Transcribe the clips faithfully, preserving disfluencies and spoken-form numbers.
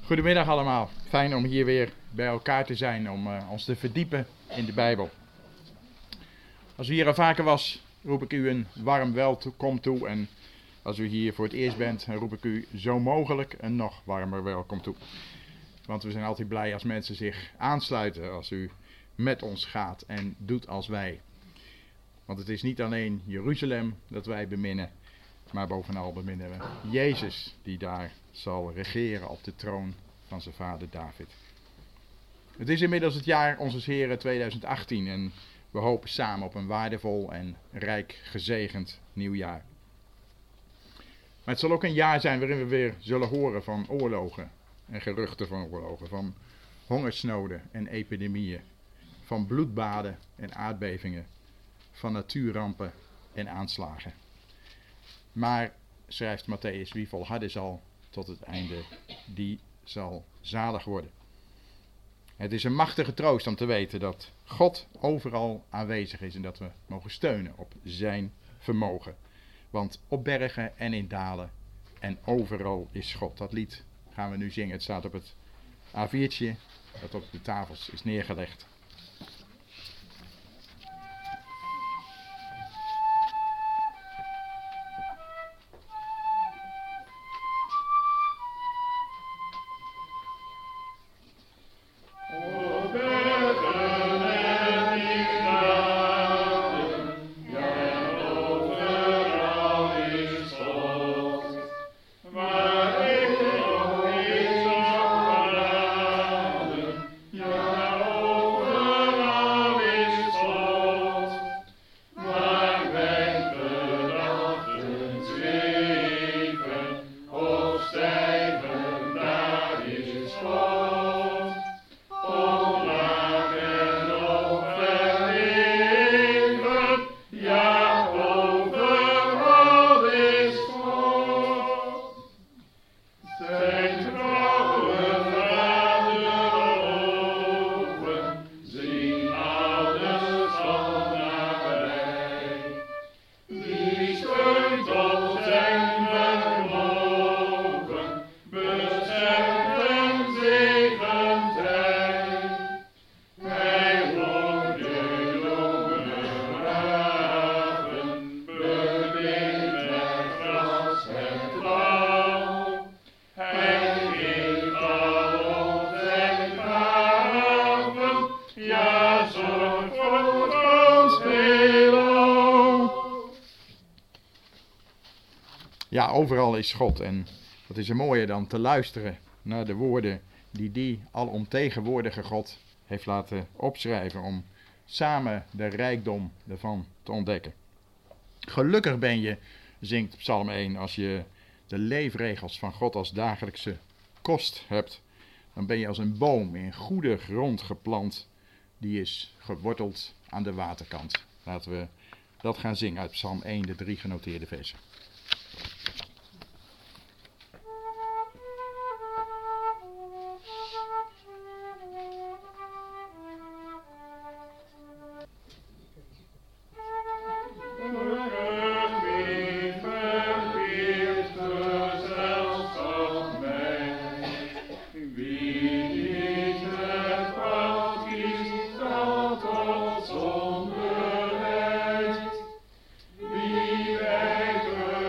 Goedemiddag allemaal. Fijn om hier weer bij elkaar te zijn om uh, ons te verdiepen in de Bijbel. Als u hier al vaker was, roep ik u een warm welkom toe. En als u hier voor het eerst bent, dan roep ik u zo mogelijk een nog warmer welkom toe. Want we zijn altijd blij als mensen zich aansluiten, als u met ons gaat en doet als wij. Want het is niet alleen Jeruzalem dat wij beminnen, maar bovenal beminnen we Jezus die daar zal regeren op de troon van zijn vader David. Het is inmiddels het jaar onze Heren tweeduizend achttien en we hopen samen op een waardevol en rijk gezegend nieuwjaar. Maar het zal ook een jaar zijn waarin we weer zullen horen van oorlogen en geruchten van oorlogen, van hongersnoden en epidemieën, van bloedbaden en aardbevingen, van natuurrampen en aanslagen. Maar, schrijft Matthäus, wie volharden zal tot het einde, die zal zalig worden. Het is een machtige troost om te weten dat God overal aanwezig is en dat we mogen steunen op zijn vermogen. Want op bergen en in dalen en overal is God. Dat lied gaan we nu zingen. Het staat op het A viertje dat op de tafels is neergelegd. Ja, overal is God en wat is er mooier dan te luisteren naar de woorden die die alomtegenwoordige God heeft laten opschrijven om samen de rijkdom ervan te ontdekken. Gelukkig ben je, zingt Psalm één, als je de leefregels van God als dagelijkse kost hebt. Dan ben je als een boom in goede grond geplant, die is geworteld aan de waterkant. Laten we dat gaan zingen uit Psalm één, de drie genoteerde versen. Wie wij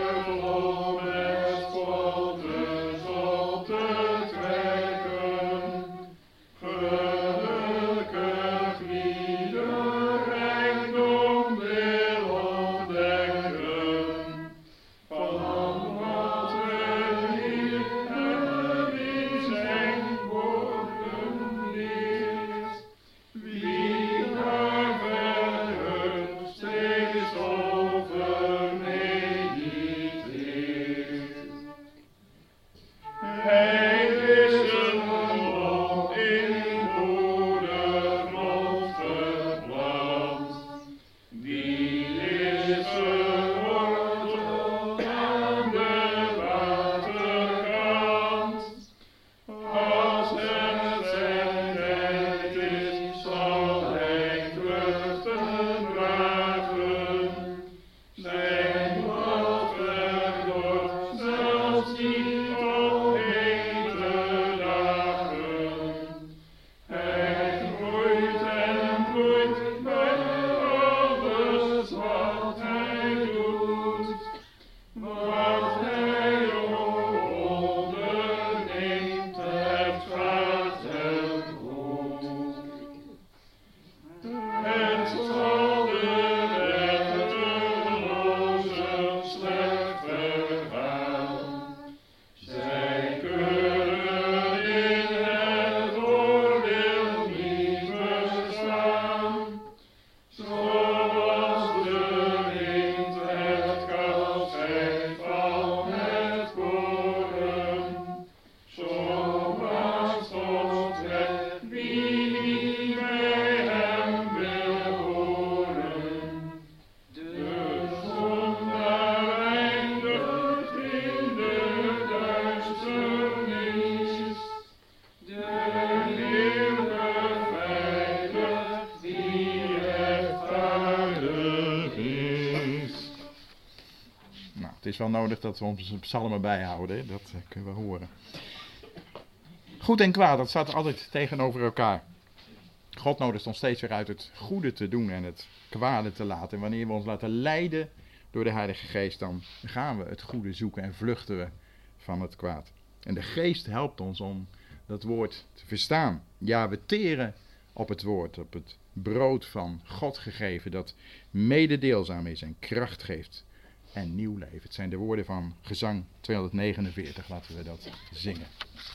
Het is wel nodig dat we onze psalmen bijhouden, hè? Dat uh, kunnen we horen. Goed en kwaad, dat staat altijd tegenover elkaar. God nodigt ons steeds weer uit het goede te doen en het kwade te laten. En wanneer we ons laten leiden door de Heilige Geest, dan gaan we het goede zoeken en vluchten we van het kwaad. En de Geest helpt ons om dat woord te verstaan. Ja, we teren op het woord, op het brood van God gegeven, dat mededeelzaam is en kracht geeft en nieuw leven. Het zijn de woorden van gezang tweehonderdnegenenveertig, laten we dat zingen.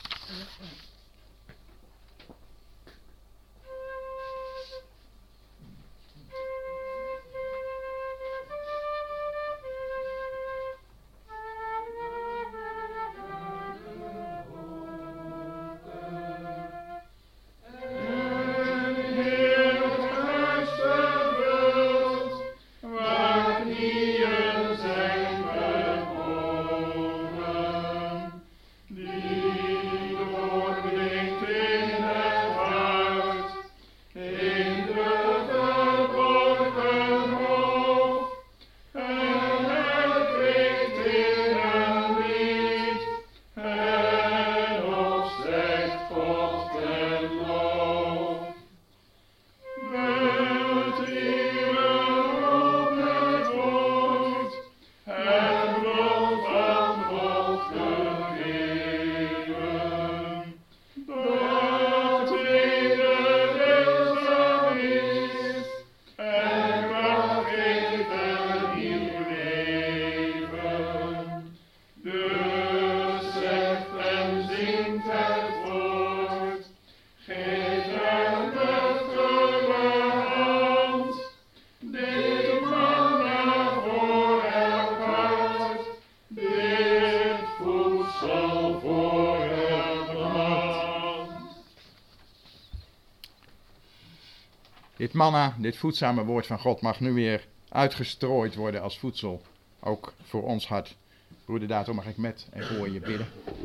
Dit manna, dit voedzame woord van God mag nu weer uitgestrooid worden als voedsel, ook voor ons hart. Broeder Dato, mag ik met en voor je bidden.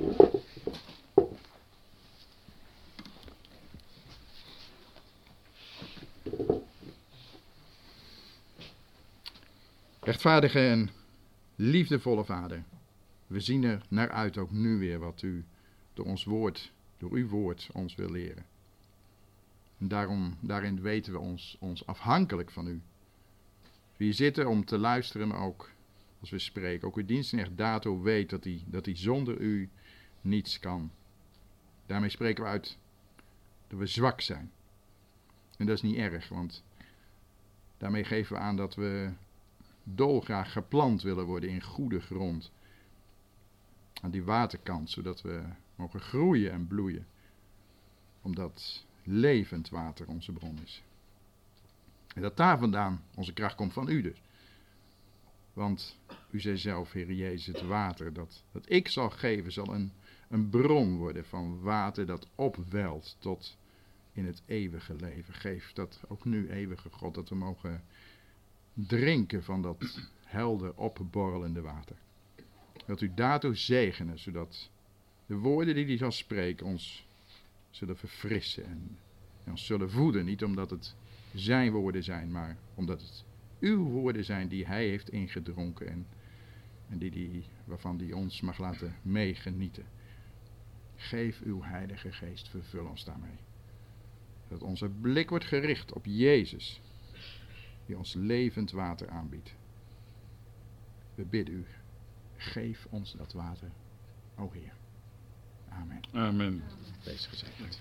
Rechtvaardige en liefdevolle Vader, we zien er naar uit ook nu weer wat u door ons woord, door uw woord ons wil leren. En daarom, daarin weten we ons, ons afhankelijk van u. We hier zitten om te luisteren, maar ook als we spreken. Ook uw dienstknecht Dato weet dat hij, dat hij zonder u niets kan. Daarmee spreken we uit dat we zwak zijn. En dat is niet erg, want daarmee geven we aan dat we dolgraag geplant willen worden in goede grond. Aan die waterkant, zodat we mogen groeien en bloeien. Omdat levend water onze bron is. En dat daar vandaan onze kracht komt van u dus. Want u zei zelf, Heer Jezus, het water dat, dat ik zal geven zal een, een bron worden van water dat opwelt tot in het eeuwige leven. Geef dat ook nu, eeuwige God, dat we mogen drinken van dat helder opborrelende water. Dat u daartoe zegenen, zodat de woorden die hij zal spreken ons zullen verfrissen en, en ons zullen voeden. Niet omdat het zijn woorden zijn, maar omdat het uw woorden zijn die hij heeft ingedronken en, en die, die, waarvan hij ons mag laten meegenieten. Geef uw Heilige Geest, vervul ons daarmee. Dat onze blik wordt gericht op Jezus, die ons levend water aanbiedt. We bidden u, geef ons dat water, o Heer. Amen. Amen. Wees gezegend.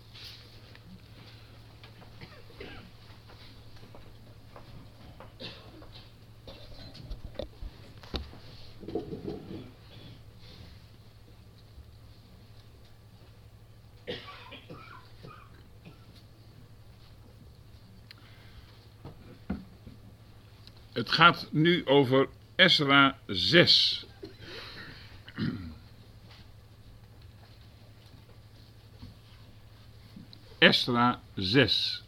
Het gaat nu over Ezra zes. Ezra zes.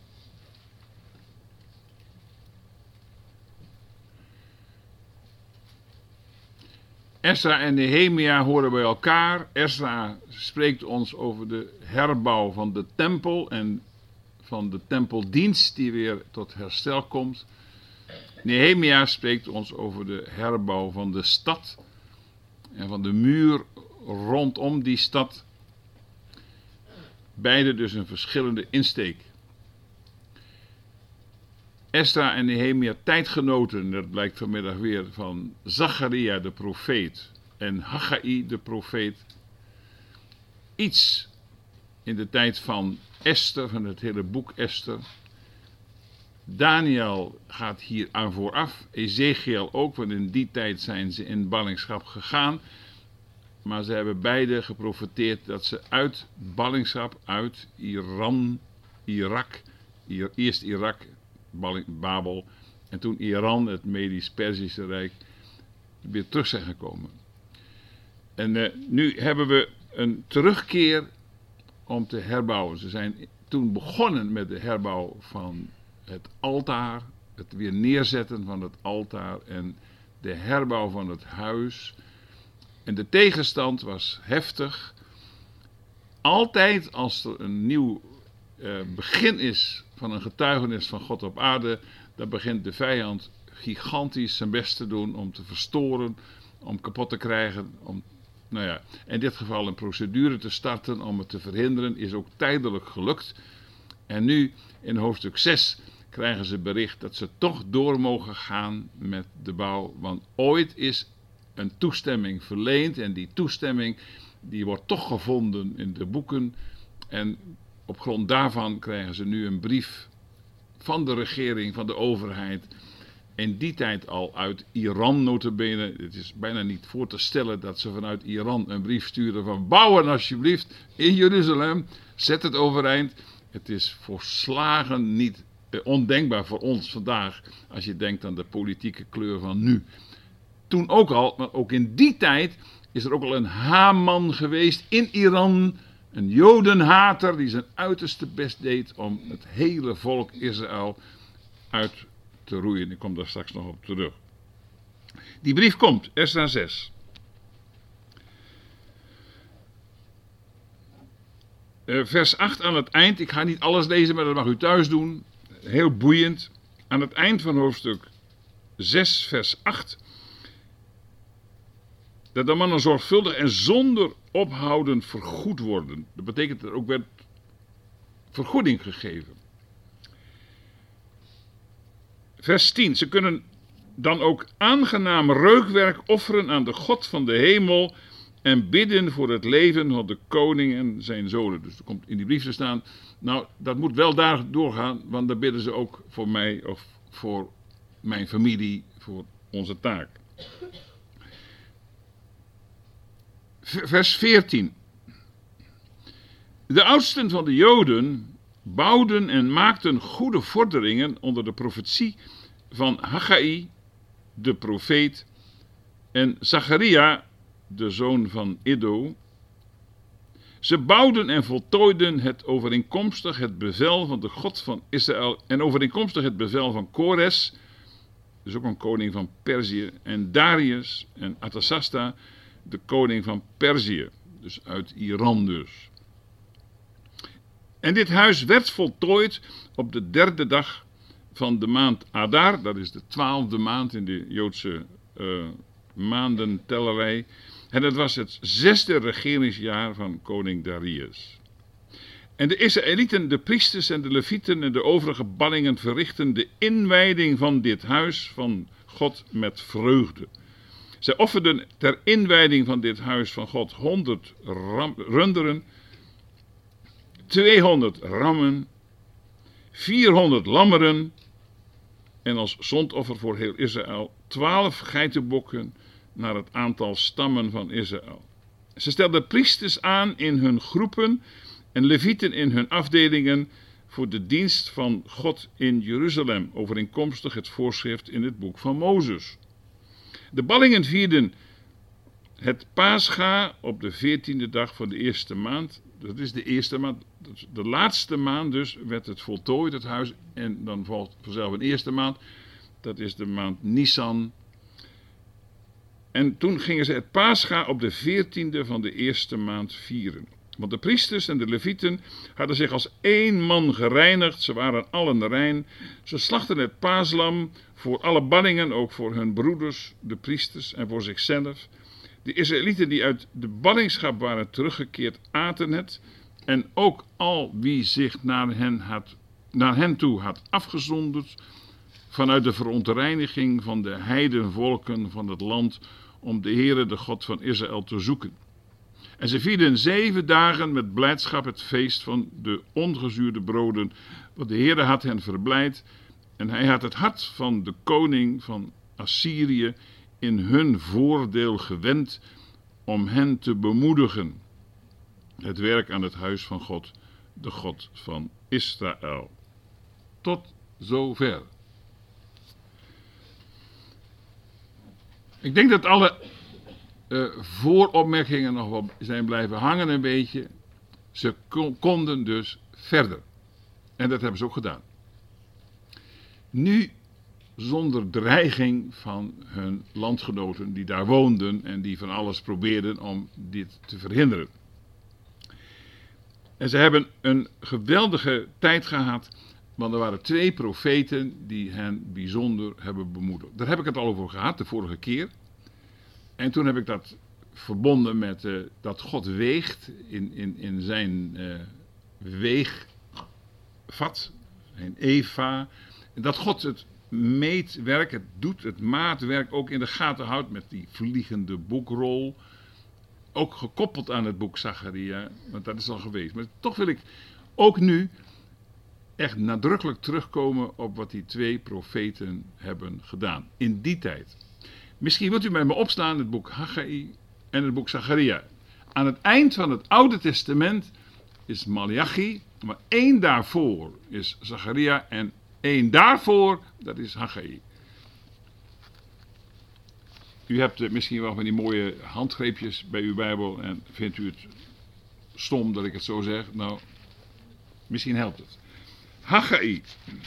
Ezra en Nehemia horen bij elkaar. Ezra spreekt ons over de herbouw van de tempel en van de tempeldienst die weer tot herstel komt. Nehemia spreekt ons over de herbouw van de stad en van de muur rondom die stad. Beide dus een verschillende insteek. Esra en Nehemia, tijdgenoten, dat blijkt vanmiddag weer, van Zacharia de profeet en Haggai de profeet. Iets in de tijd van Esther, van het hele boek Esther. Daniel gaat hier aan vooraf, Ezekiel ook, want in die tijd zijn ze in ballingschap gegaan. Maar ze hebben beide geprofeteerd dat ze uit ballingschap, uit Iran, Irak, eerst Irak, Babel en toen Iran, het Medisch-Perzische Rijk, weer terug zijn gekomen. En uh, nu hebben we een terugkeer om te herbouwen. Ze zijn toen begonnen met de herbouw van het altaar, het weer neerzetten van het altaar en de herbouw van het huis. En de tegenstand was heftig. Altijd als er een nieuw uh, begin is van een getuigenis van God op aarde, dan begint de vijand gigantisch zijn best te doen om te verstoren, om kapot te krijgen, om, nou ja, in dit geval een procedure te starten om het te verhinderen, is ook tijdelijk gelukt. En nu in hoofdstuk zes krijgen ze bericht dat ze toch door mogen gaan met de bouw, want ooit is een toestemming verleend en die toestemming die wordt toch gevonden in de boeken en op grond daarvan krijgen ze nu een brief van de regering, van de overheid, in die tijd al uit Iran nota bene. Het is bijna niet voor te stellen dat ze vanuit Iran een brief sturen van bouwen alsjeblieft in Jeruzalem, zet het overeind. Het is volslagen niet eh, ondenkbaar voor ons vandaag als je denkt aan de politieke kleur van nu. Toen ook al, maar ook in die tijd is er ook al een Haman geweest in Iran, een jodenhater die zijn uiterste best deed om het hele volk Israël uit te roeien. Ik kom daar straks nog op terug. Die brief komt, Esra zes. Uh, vers acht aan het eind, ik ga niet alles lezen, maar dat mag u thuis doen. Heel boeiend. Aan het eind van hoofdstuk zes, vers acht. Dat de mannen zorgvuldig en zonder ophouden vergoed worden. Dat betekent dat er ook werd vergoeding gegeven. Vers tien. Ze kunnen dan ook aangenaam reukwerk offeren aan de God van de hemel en bidden voor het leven van de koning en zijn zonen. Dus er komt in die brief te staan, nou dat moet wel daar doorgaan, want dan bidden ze ook voor mij of voor mijn familie, voor onze taak. Vers veertien. De oudsten van de Joden bouwden en maakten goede vorderingen onder de profetie van Haggai, de profeet, en Zacharia, de zoon van Iddo. Ze bouwden en voltooiden het overeenkomstig het bevel van de God van Israël en overeenkomstig het bevel van Kores, dus ook een koning van Perzië, en Darius en Artasasta, de koning van Perzië, dus uit Iran dus. En dit huis werd voltooid op de derde dag van de maand Adar, dat is de twaalfde maand in de Joodse uh, maandentellerij. En het was het zesde regeringsjaar van koning Darius. En de Israëlieten, de priesters en de levieten en de overige ballingen verrichten de inwijding van dit huis van God met vreugde. Zij offerden ter inwijding van dit huis van God honderd ram, runderen, tweehonderd rammen, vierhonderd lammeren en als zondoffer voor heel Israël twaalf geitenbokken naar het aantal stammen van Israël. Ze stelden priesters aan in hun groepen en levieten in hun afdelingen voor de dienst van God in Jeruzalem, overeenkomstig het voorschrift in het boek van Mozes. De ballingen vierden het Pascha op de veertiende dag van de eerste maand. Dat is de eerste maand. De laatste maand dus werd het voltooid, het huis. En dan volgt vanzelf een eerste maand. Dat is de maand Nisan. En toen gingen ze het Pascha op de veertiende van de eerste maand vieren. Want de priesters en de levieten hadden zich als één man gereinigd. Ze waren allen rein. Ze slachten het paaslam voor alle banningen, ook voor hun broeders, de priesters, en voor zichzelf. De Israëlieten die uit de ballingschap waren teruggekeerd, aten het. En ook al wie zich naar hen, had, naar hen toe had afgezonderd, vanuit de verontreiniging van de heidenvolken van het land, om de Heere, de God van Israël, te zoeken. En ze vierden zeven dagen met blijdschap het feest van de ongezuurde broden, want de Heere had hen verblijd en hij had het hart van de koning van Assyrië in hun voordeel gewend om hen te bemoedigen. Het werk aan het huis van God, de God van Israël. Tot zover. Ik denk dat alle uh, vooropmerkingen nog wel zijn blijven hangen een beetje. Ze kon, konden dus verder. En dat hebben ze ook gedaan. Nu zonder dreiging van hun landgenoten die daar woonden en die van alles probeerden om dit te verhinderen. En ze hebben een geweldige tijd gehad, want er waren twee profeten die hen bijzonder hebben bemoedigd. Daar heb ik het al over gehad de vorige keer. En toen heb ik dat verbonden met uh, dat God weegt in, in, in zijn uh, weegvat, zijn Eva. Dat God het meetwerk, het doet, het maatwerk ook in de gaten houdt met die vliegende boekrol. Ook gekoppeld aan het boek Zacharia, want dat is al geweest. Maar toch wil ik ook nu echt nadrukkelijk terugkomen op wat die twee profeten hebben gedaan. In die tijd. Misschien wilt u met me opslaan het boek Haggai en het boek Zacharia. Aan het eind van het Oude Testament is Maleachi, maar één daarvoor is Zacharia en één daarvoor, dat is Haggai. U hebt misschien wel van die mooie handgreepjes bij uw Bijbel en vindt u het stom dat ik het zo zeg? Nou, misschien helpt het. Haggai.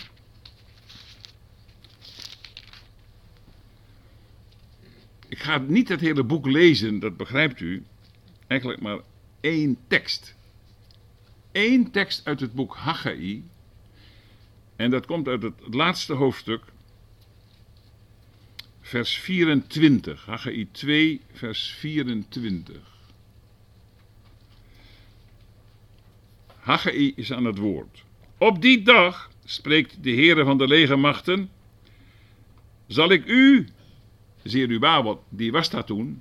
Ik ga niet het hele boek lezen, dat begrijpt u. Eigenlijk maar één tekst. Eén tekst uit het boek Haggai. En dat komt uit het laatste hoofdstuk. Vers vierentwintig. Haggai twee, vers vierentwintig. Haggai is aan het woord. Op die dag, spreekt de Heere van de legermachten, zal ik u, Zerubabel, die was dat toen,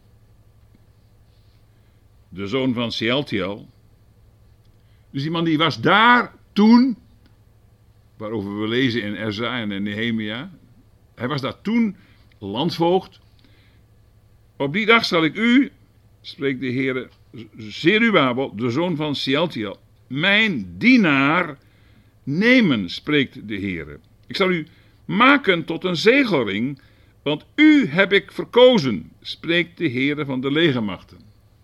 de zoon van Sealtiel, dus die man die was daar toen, waarover we lezen in Ezra en in Nehemia, hij was daar toen landvoogd. Op die dag zal ik u, spreekt de Heere, Zerubabel, de zoon van Sealtiel, mijn dienaar, nemen, spreekt de Heere. Ik zal u maken tot een zegelring, want u heb ik verkozen, spreekt de Heere van de legermachten.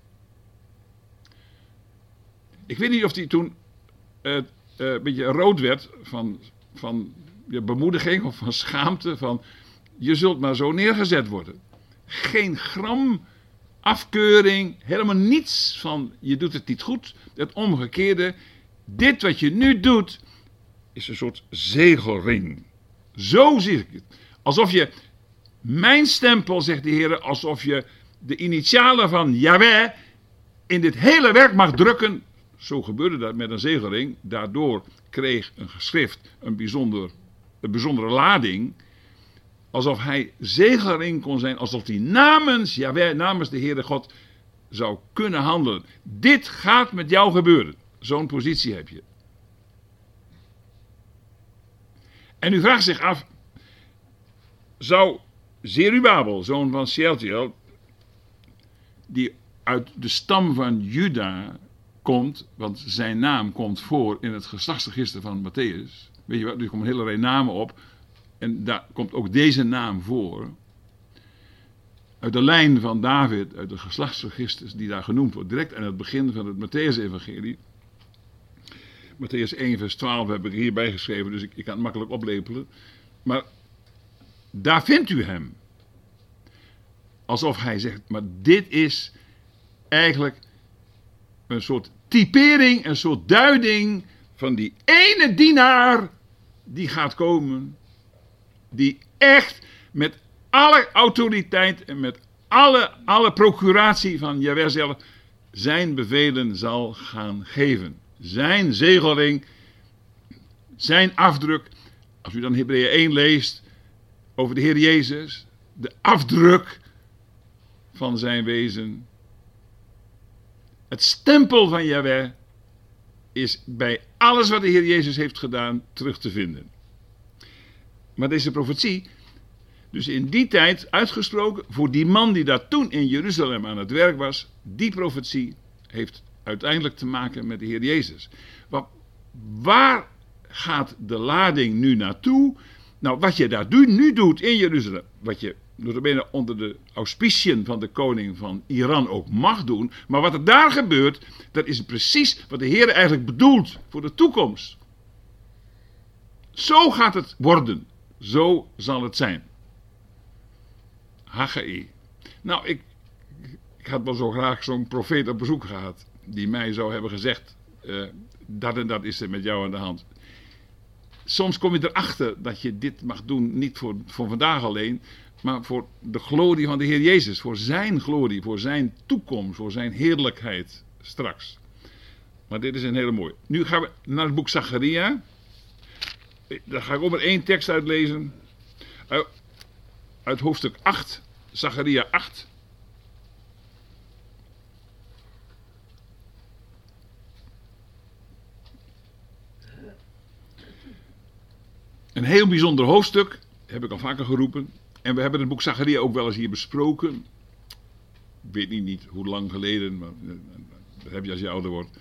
Ik weet niet of hij toen uh, uh, een beetje rood werd van, van ja, bemoediging of van schaamte, van je zult maar zo neergezet worden. Geen gram afkeuring, helemaal niets van je doet het niet goed. Het omgekeerde, dit wat je nu doet, is een soort zegelring. Zo zie ik het. Alsof je mijn stempel, zegt de Heer, alsof je de initialen van Yahweh in dit hele werk mag drukken. Zo gebeurde dat met een zegelring. Daardoor kreeg een geschrift een, bijzonder, een bijzondere lading. Alsof hij zegelring kon zijn. Alsof hij namens Yahweh, namens de Heere God zou kunnen handelen. Dit gaat met jou gebeuren. Zo'n positie heb je. En u vraagt zich af, zou Zerubabel, zoon van Sealtiel, die uit de stam van Juda komt, want zijn naam komt voor in het geslachtsregister van Matthäus. Weet je wat, er komen een hele rij namen op en daar komt ook deze naam voor. Uit de lijn van David, uit de geslachtsregisters die daar genoemd wordt, direct aan het begin van het Matthäus-evangelie. Matthäus één vers twaalf heb ik hierbij geschreven, dus ik, ik kan het makkelijk oplepelen. Maar daar vindt u hem. Alsof hij zegt, maar dit is eigenlijk een soort typering, een soort duiding van die ene dienaar die gaat komen, die echt met alle autoriteit en met alle, alle procuratie van Jahweh zelf zijn bevelen zal gaan geven. Zijn zegelring, zijn afdruk. Als u dan Hebreeën één leest over de Heer Jezus, de afdruk van zijn wezen. Het stempel van Jahweh is bij alles wat de Heer Jezus heeft gedaan terug te vinden. Maar deze profetie, dus in die tijd uitgesproken voor die man die daar toen in Jeruzalem aan het werk was, die profetie heeft uiteindelijk te maken met de Heer Jezus. Wat, waar gaat de lading nu naartoe? Nou, wat je daar nu doet in Jeruzalem, wat je notabene onder de auspiciën van de koning van Iran ook mag doen, maar wat er daar gebeurt, dat is precies wat de Heer eigenlijk bedoelt voor de toekomst. Zo gaat het worden. Zo zal het zijn. Haggai. Nou, ik, ik had wel zo graag zo'n profeet op bezoek gehad, die mij zou hebben gezegd, uh, dat en dat is er met jou aan de hand. Soms kom je erachter dat je dit mag doen, niet voor, voor vandaag alleen, maar voor de glorie van de Heer Jezus, voor zijn glorie, voor zijn toekomst, voor zijn heerlijkheid straks. Maar dit is een hele mooie. Nu gaan we naar het boek Zacharia. Daar ga ik ook maar één tekst uitlezen. Uit, uit hoofdstuk acht, Zacharia acht. Een heel bijzonder hoofdstuk, heb ik al vaker geroepen. En we hebben het boek Zacharia ook wel eens hier besproken. Ik weet niet, niet hoe lang geleden, maar dat heb je als je ouder wordt.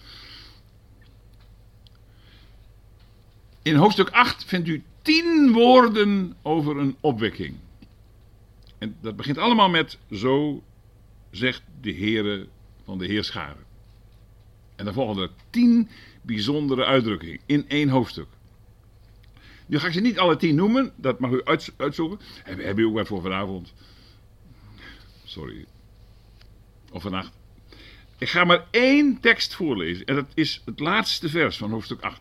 In hoofdstuk acht vindt u tien woorden over een opwekking. En dat begint allemaal met, zo zegt de Heere van de Heerscharen. En dan volgen er tien bijzondere uitdrukkingen in één hoofdstuk. Nu ga ik ze niet alle tien noemen, dat mag u uitzoeken. Heb, heb u ook wat voor vanavond? Sorry. Of vannacht. Ik ga maar één tekst voorlezen. En dat is het laatste vers van hoofdstuk acht.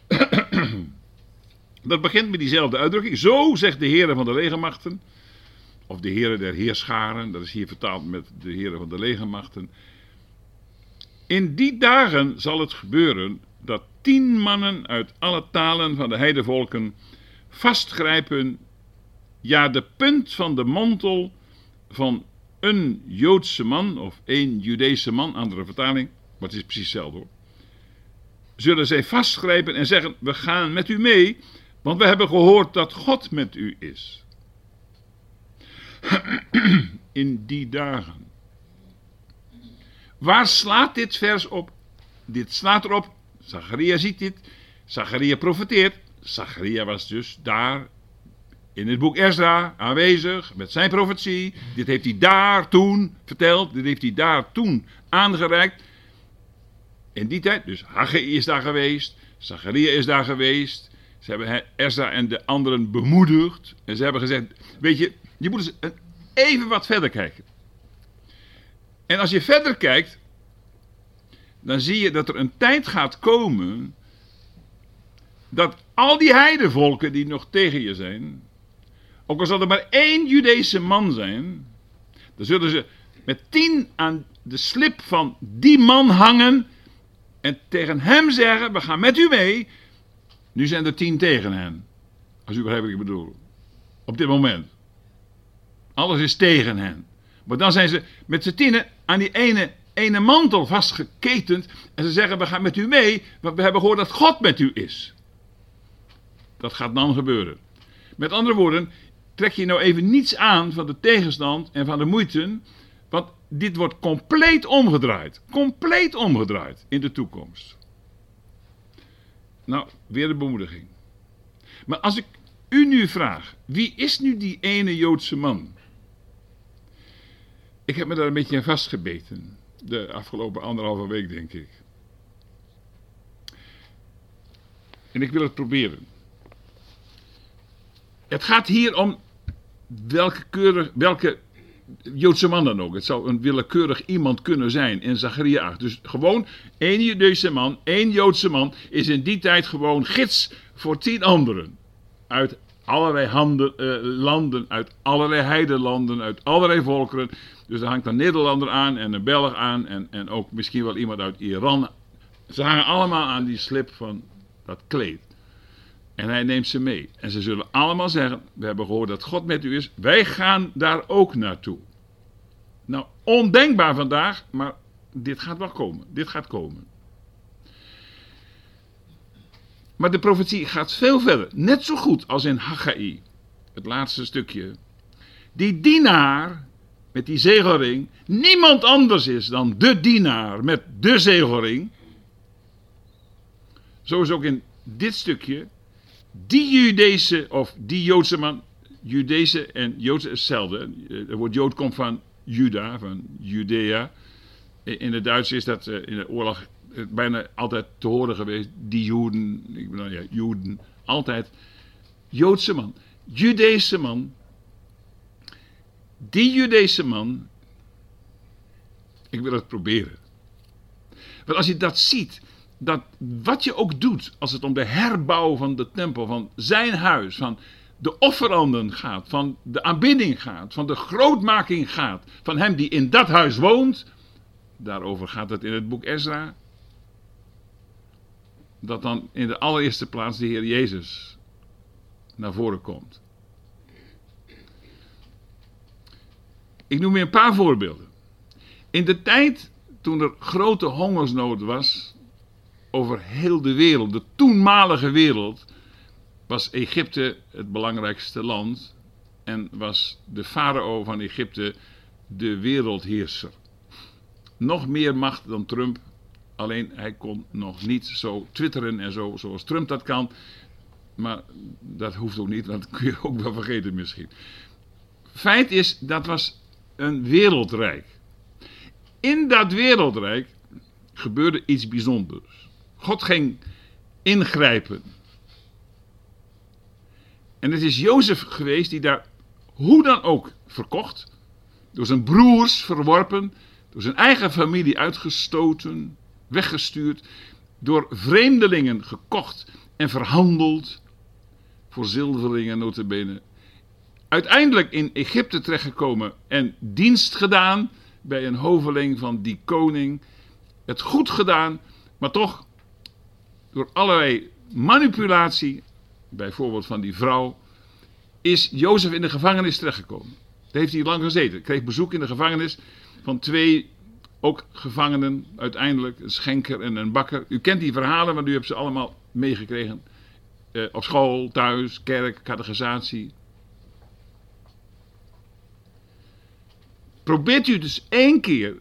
Dat begint met diezelfde uitdrukking. Zo zegt de Heere van de legermachten. Of de Heere der Heerscharen. Dat is hier vertaald met de Heere van de legermachten. In die dagen zal het gebeuren dat tien mannen uit alle talen van de heidevolken vastgrijpen, ja, de punt van de mantel van een Joodse man, of één Judese man, andere vertaling, maar het is precies hetzelfde hoor. Zullen zij vastgrijpen en zeggen, we gaan met u mee, want we hebben gehoord dat God met u is. In die dagen. Waar slaat dit vers op? Dit slaat erop. Zacharia ziet dit. Zacharia profeteert. Zacharia was dus daar in het boek Ezra aanwezig met zijn profetie. Dit heeft hij daar toen verteld. Dit heeft hij daar toen aangereikt. In die tijd, dus Haggai is daar geweest. Zacharia is daar geweest. Ze hebben Ezra en de anderen bemoedigd. En ze hebben gezegd, weet je, je moet eens even wat verder kijken. En als je verder kijkt, dan zie je dat er een tijd gaat komen dat al die heidevolken die nog tegen je zijn, ook al zal er maar één Judese man zijn, dan zullen ze met tien aan de slip van die man hangen en tegen hem zeggen, we gaan met u mee. Nu zijn er tien tegen hen. Als u begrijpt wat ik bedoel. Op dit moment. Alles is tegen hen. Maar dan zijn ze met z'n tienen aan die ene, ene mantel vastgeketend. En ze zeggen, we gaan met u mee, want we hebben gehoord dat God met u is. Dat gaat dan gebeuren. Met andere woorden, trek je nou even niets aan van de tegenstand en van de moeite. Want dit wordt compleet omgedraaid. Compleet omgedraaid in de toekomst. Nou, weer de bemoediging. Maar als ik u nu vraag, wie is nu die ene Joodse man? Ik heb me daar een beetje aan vastgebeten. De afgelopen anderhalve week, denk ik. En ik wil het proberen. Het gaat hier om welke, keurig, welke Joodse man dan ook. Het zou een willekeurig iemand kunnen zijn in Zacharia acht. Dus gewoon één Joodse man, één Joodse man is in die tijd gewoon gids voor tien anderen. Uit allerlei handen, uh, landen, uit allerlei heidelanden, uit allerlei volkeren. Dus er hangt een Nederlander aan en een Belg aan en, en ook misschien wel iemand uit Iran. Ze hangen allemaal aan die slip van dat kleed. En hij neemt ze mee. En ze zullen allemaal zeggen, we hebben gehoord dat God met u is. Wij gaan daar ook naartoe. Nou, ondenkbaar vandaag, maar dit gaat wel komen. Dit gaat komen. Maar de profetie gaat veel verder. Net zo goed als in Haggai. Het laatste stukje. Die dienaar met die zegelring niemand anders is dan de dienaar met de zegelring. Zo is ook in dit stukje die Judese of die Joodse man, Judese en Joodse is hetzelfde. Het woord Jood komt van Juda, van Judea. In het Duits is dat in de oorlog bijna altijd te horen geweest. Die Joden, ik bedoel, ja, Joden, altijd. Joodse man, Judese man. Die Judese man, ik wil het proberen. Want als je dat ziet, dat wat je ook doet, als het om de herbouw van de tempel, van zijn huis, van de offeranden gaat, van de aanbidding gaat, van de grootmaking gaat, van hem die in dat huis woont, daarover gaat het in het boek Ezra, dat dan in de allereerste plaats de Heer Jezus naar voren komt. Ik noem je een paar voorbeelden. In de tijd toen er grote hongersnood was over heel de wereld, de toenmalige wereld, was Egypte het belangrijkste land en was de farao van Egypte de wereldheerser. Nog meer macht dan Trump, alleen hij kon nog niet zo twitteren en zo zoals Trump dat kan. Maar dat hoeft ook niet, want dat kun je ook wel vergeten misschien. Feit is, dat was een wereldrijk. In dat wereldrijk gebeurde iets bijzonders. God ging ingrijpen. En het is Jozef geweest die daar hoe dan ook verkocht, door zijn broers verworpen, door zijn eigen familie uitgestoten, weggestuurd, door vreemdelingen gekocht en verhandeld, voor zilverringen nota bene. Uiteindelijk in Egypte terechtgekomen en dienst gedaan bij een hoveling van die koning. Het goed gedaan, maar toch door allerlei manipulatie, bijvoorbeeld van die vrouw, is Jozef in de gevangenis terechtgekomen. Daar heeft hij lang gezeten. Kreeg bezoek in de gevangenis van twee ook gevangenen, uiteindelijk een schenker en een bakker. U kent die verhalen, want u hebt ze allemaal meegekregen. Eh, op school, thuis, kerk, catechisatie. Probeert u dus één keer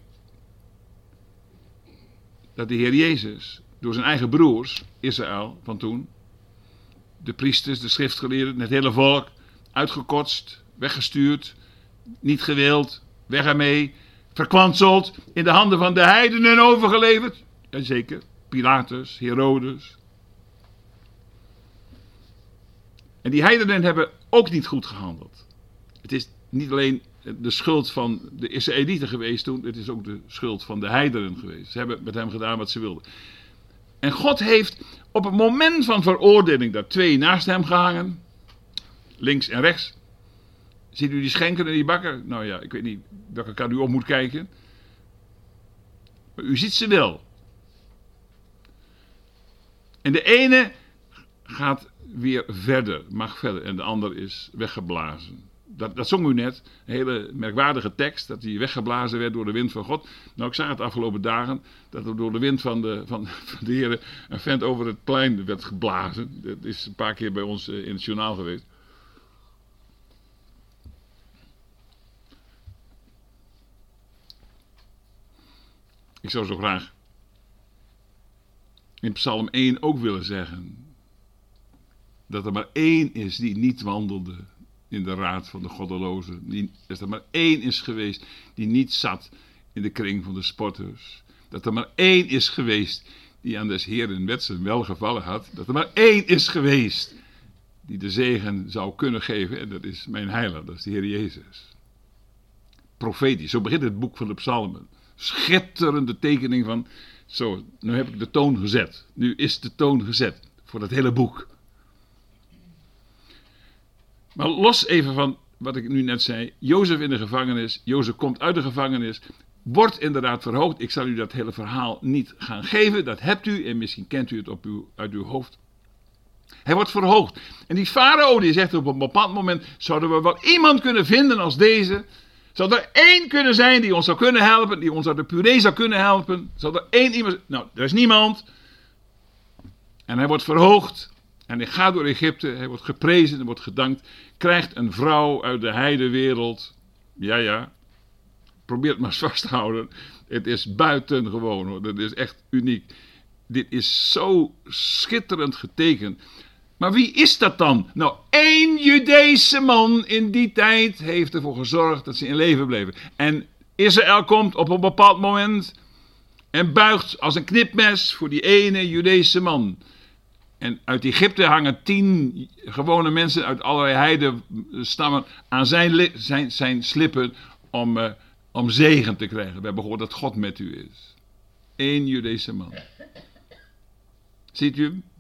dat de Heer Jezus door zijn eigen broers, Israël van toen, de priesters, de schriftgeleerden, het hele volk, uitgekotst, weggestuurd, niet gewild, weg ermee, verkwanseld, in de handen van de heidenen overgeleverd. Jazeker, Pilatus, Herodes. En die heidenen hebben ook niet goed gehandeld. Het is niet alleen de schuld van de Israëlieten geweest toen, het is ook de schuld van de heidenen geweest. Ze hebben met hem gedaan wat ze wilden. En God heeft op het moment van veroordeling daar twee naast hem gehangen, links en rechts. Ziet u die schenker en die bakker? Nou ja, ik weet niet welke kant u op moet kijken. Maar u ziet ze wel. En de ene gaat weer verder, mag verder, en de ander is weggeblazen. Dat, dat zong u net, een hele merkwaardige tekst, dat hij weggeblazen werd door de wind van God. Nou, ik zag het de afgelopen dagen, dat er door de wind van de, van, van de Heer een vent over het plein werd geblazen. Dat is een paar keer bij ons in het journaal geweest. Ik zou zo graag in Psalm één ook willen zeggen dat er maar één is die niet wandelde in de raad van de goddelozen. Die, dat er maar één is geweest die niet zat in de kring van de spotters. Dat er maar één is geweest die aan des Heeren wetsen welgevallen had. Dat er maar één is geweest die de zegen zou kunnen geven. En dat is mijn heiland, dat is de Heer Jezus. profetisch. Zo begint het boek van de Psalmen. Schitterende tekening van, zo, nu heb ik de toon gezet. Nu is de toon gezet voor dat hele boek. Maar los even van wat ik nu net zei. Jozef in de gevangenis. Jozef komt uit de gevangenis. Wordt inderdaad verhoogd. Ik zal u dat hele verhaal niet gaan geven. Dat hebt u en misschien kent u het op uw, uit uw hoofd. Hij wordt verhoogd. En die farao die zegt op een bepaald moment, zouden we wel iemand kunnen vinden als deze? Zou er één kunnen zijn die ons zou kunnen helpen, die ons uit de puree zou kunnen helpen? Zou er één iemand... Nou, er is niemand. En hij wordt verhoogd. En hij gaat door Egypte. Hij wordt geprezen en wordt gedankt. Krijgt een vrouw uit de heidewereld. Ja, ja. Probeer het maar eens vast te houden. Het is buitengewoon hoor. Dat is echt uniek. Dit is zo schitterend getekend. Maar wie is dat dan? Nou, één Judese man in die tijd heeft ervoor gezorgd dat ze in leven bleven. En Israël komt op een bepaald moment en buigt als een knipmes voor die ene Judese man. En uit Egypte hangen tien gewone mensen uit allerlei heidenstammen aan zijn, li- zijn, zijn slippen om, uh, om zegen te krijgen. We hebben gehoord dat God met u is. Eén Judese man. Ziet u hem?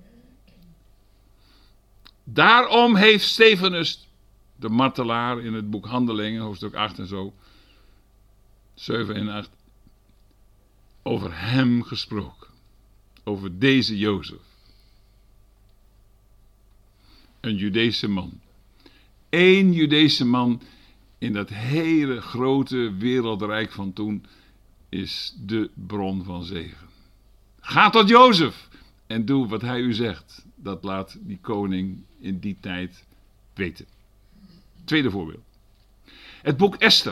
Daarom heeft Stefanus, de martelaar in het boek Handelingen, hoofdstuk acht en zo, zeven en acht, over hem gesproken. Over deze Jozef. Een Judese man. Eén Judese man in dat hele grote wereldrijk van toen is de bron van zegen. Ga tot Jozef en doe wat hij u zegt. Dat laat die koning in die tijd weten. Tweede voorbeeld. Het boek Esther.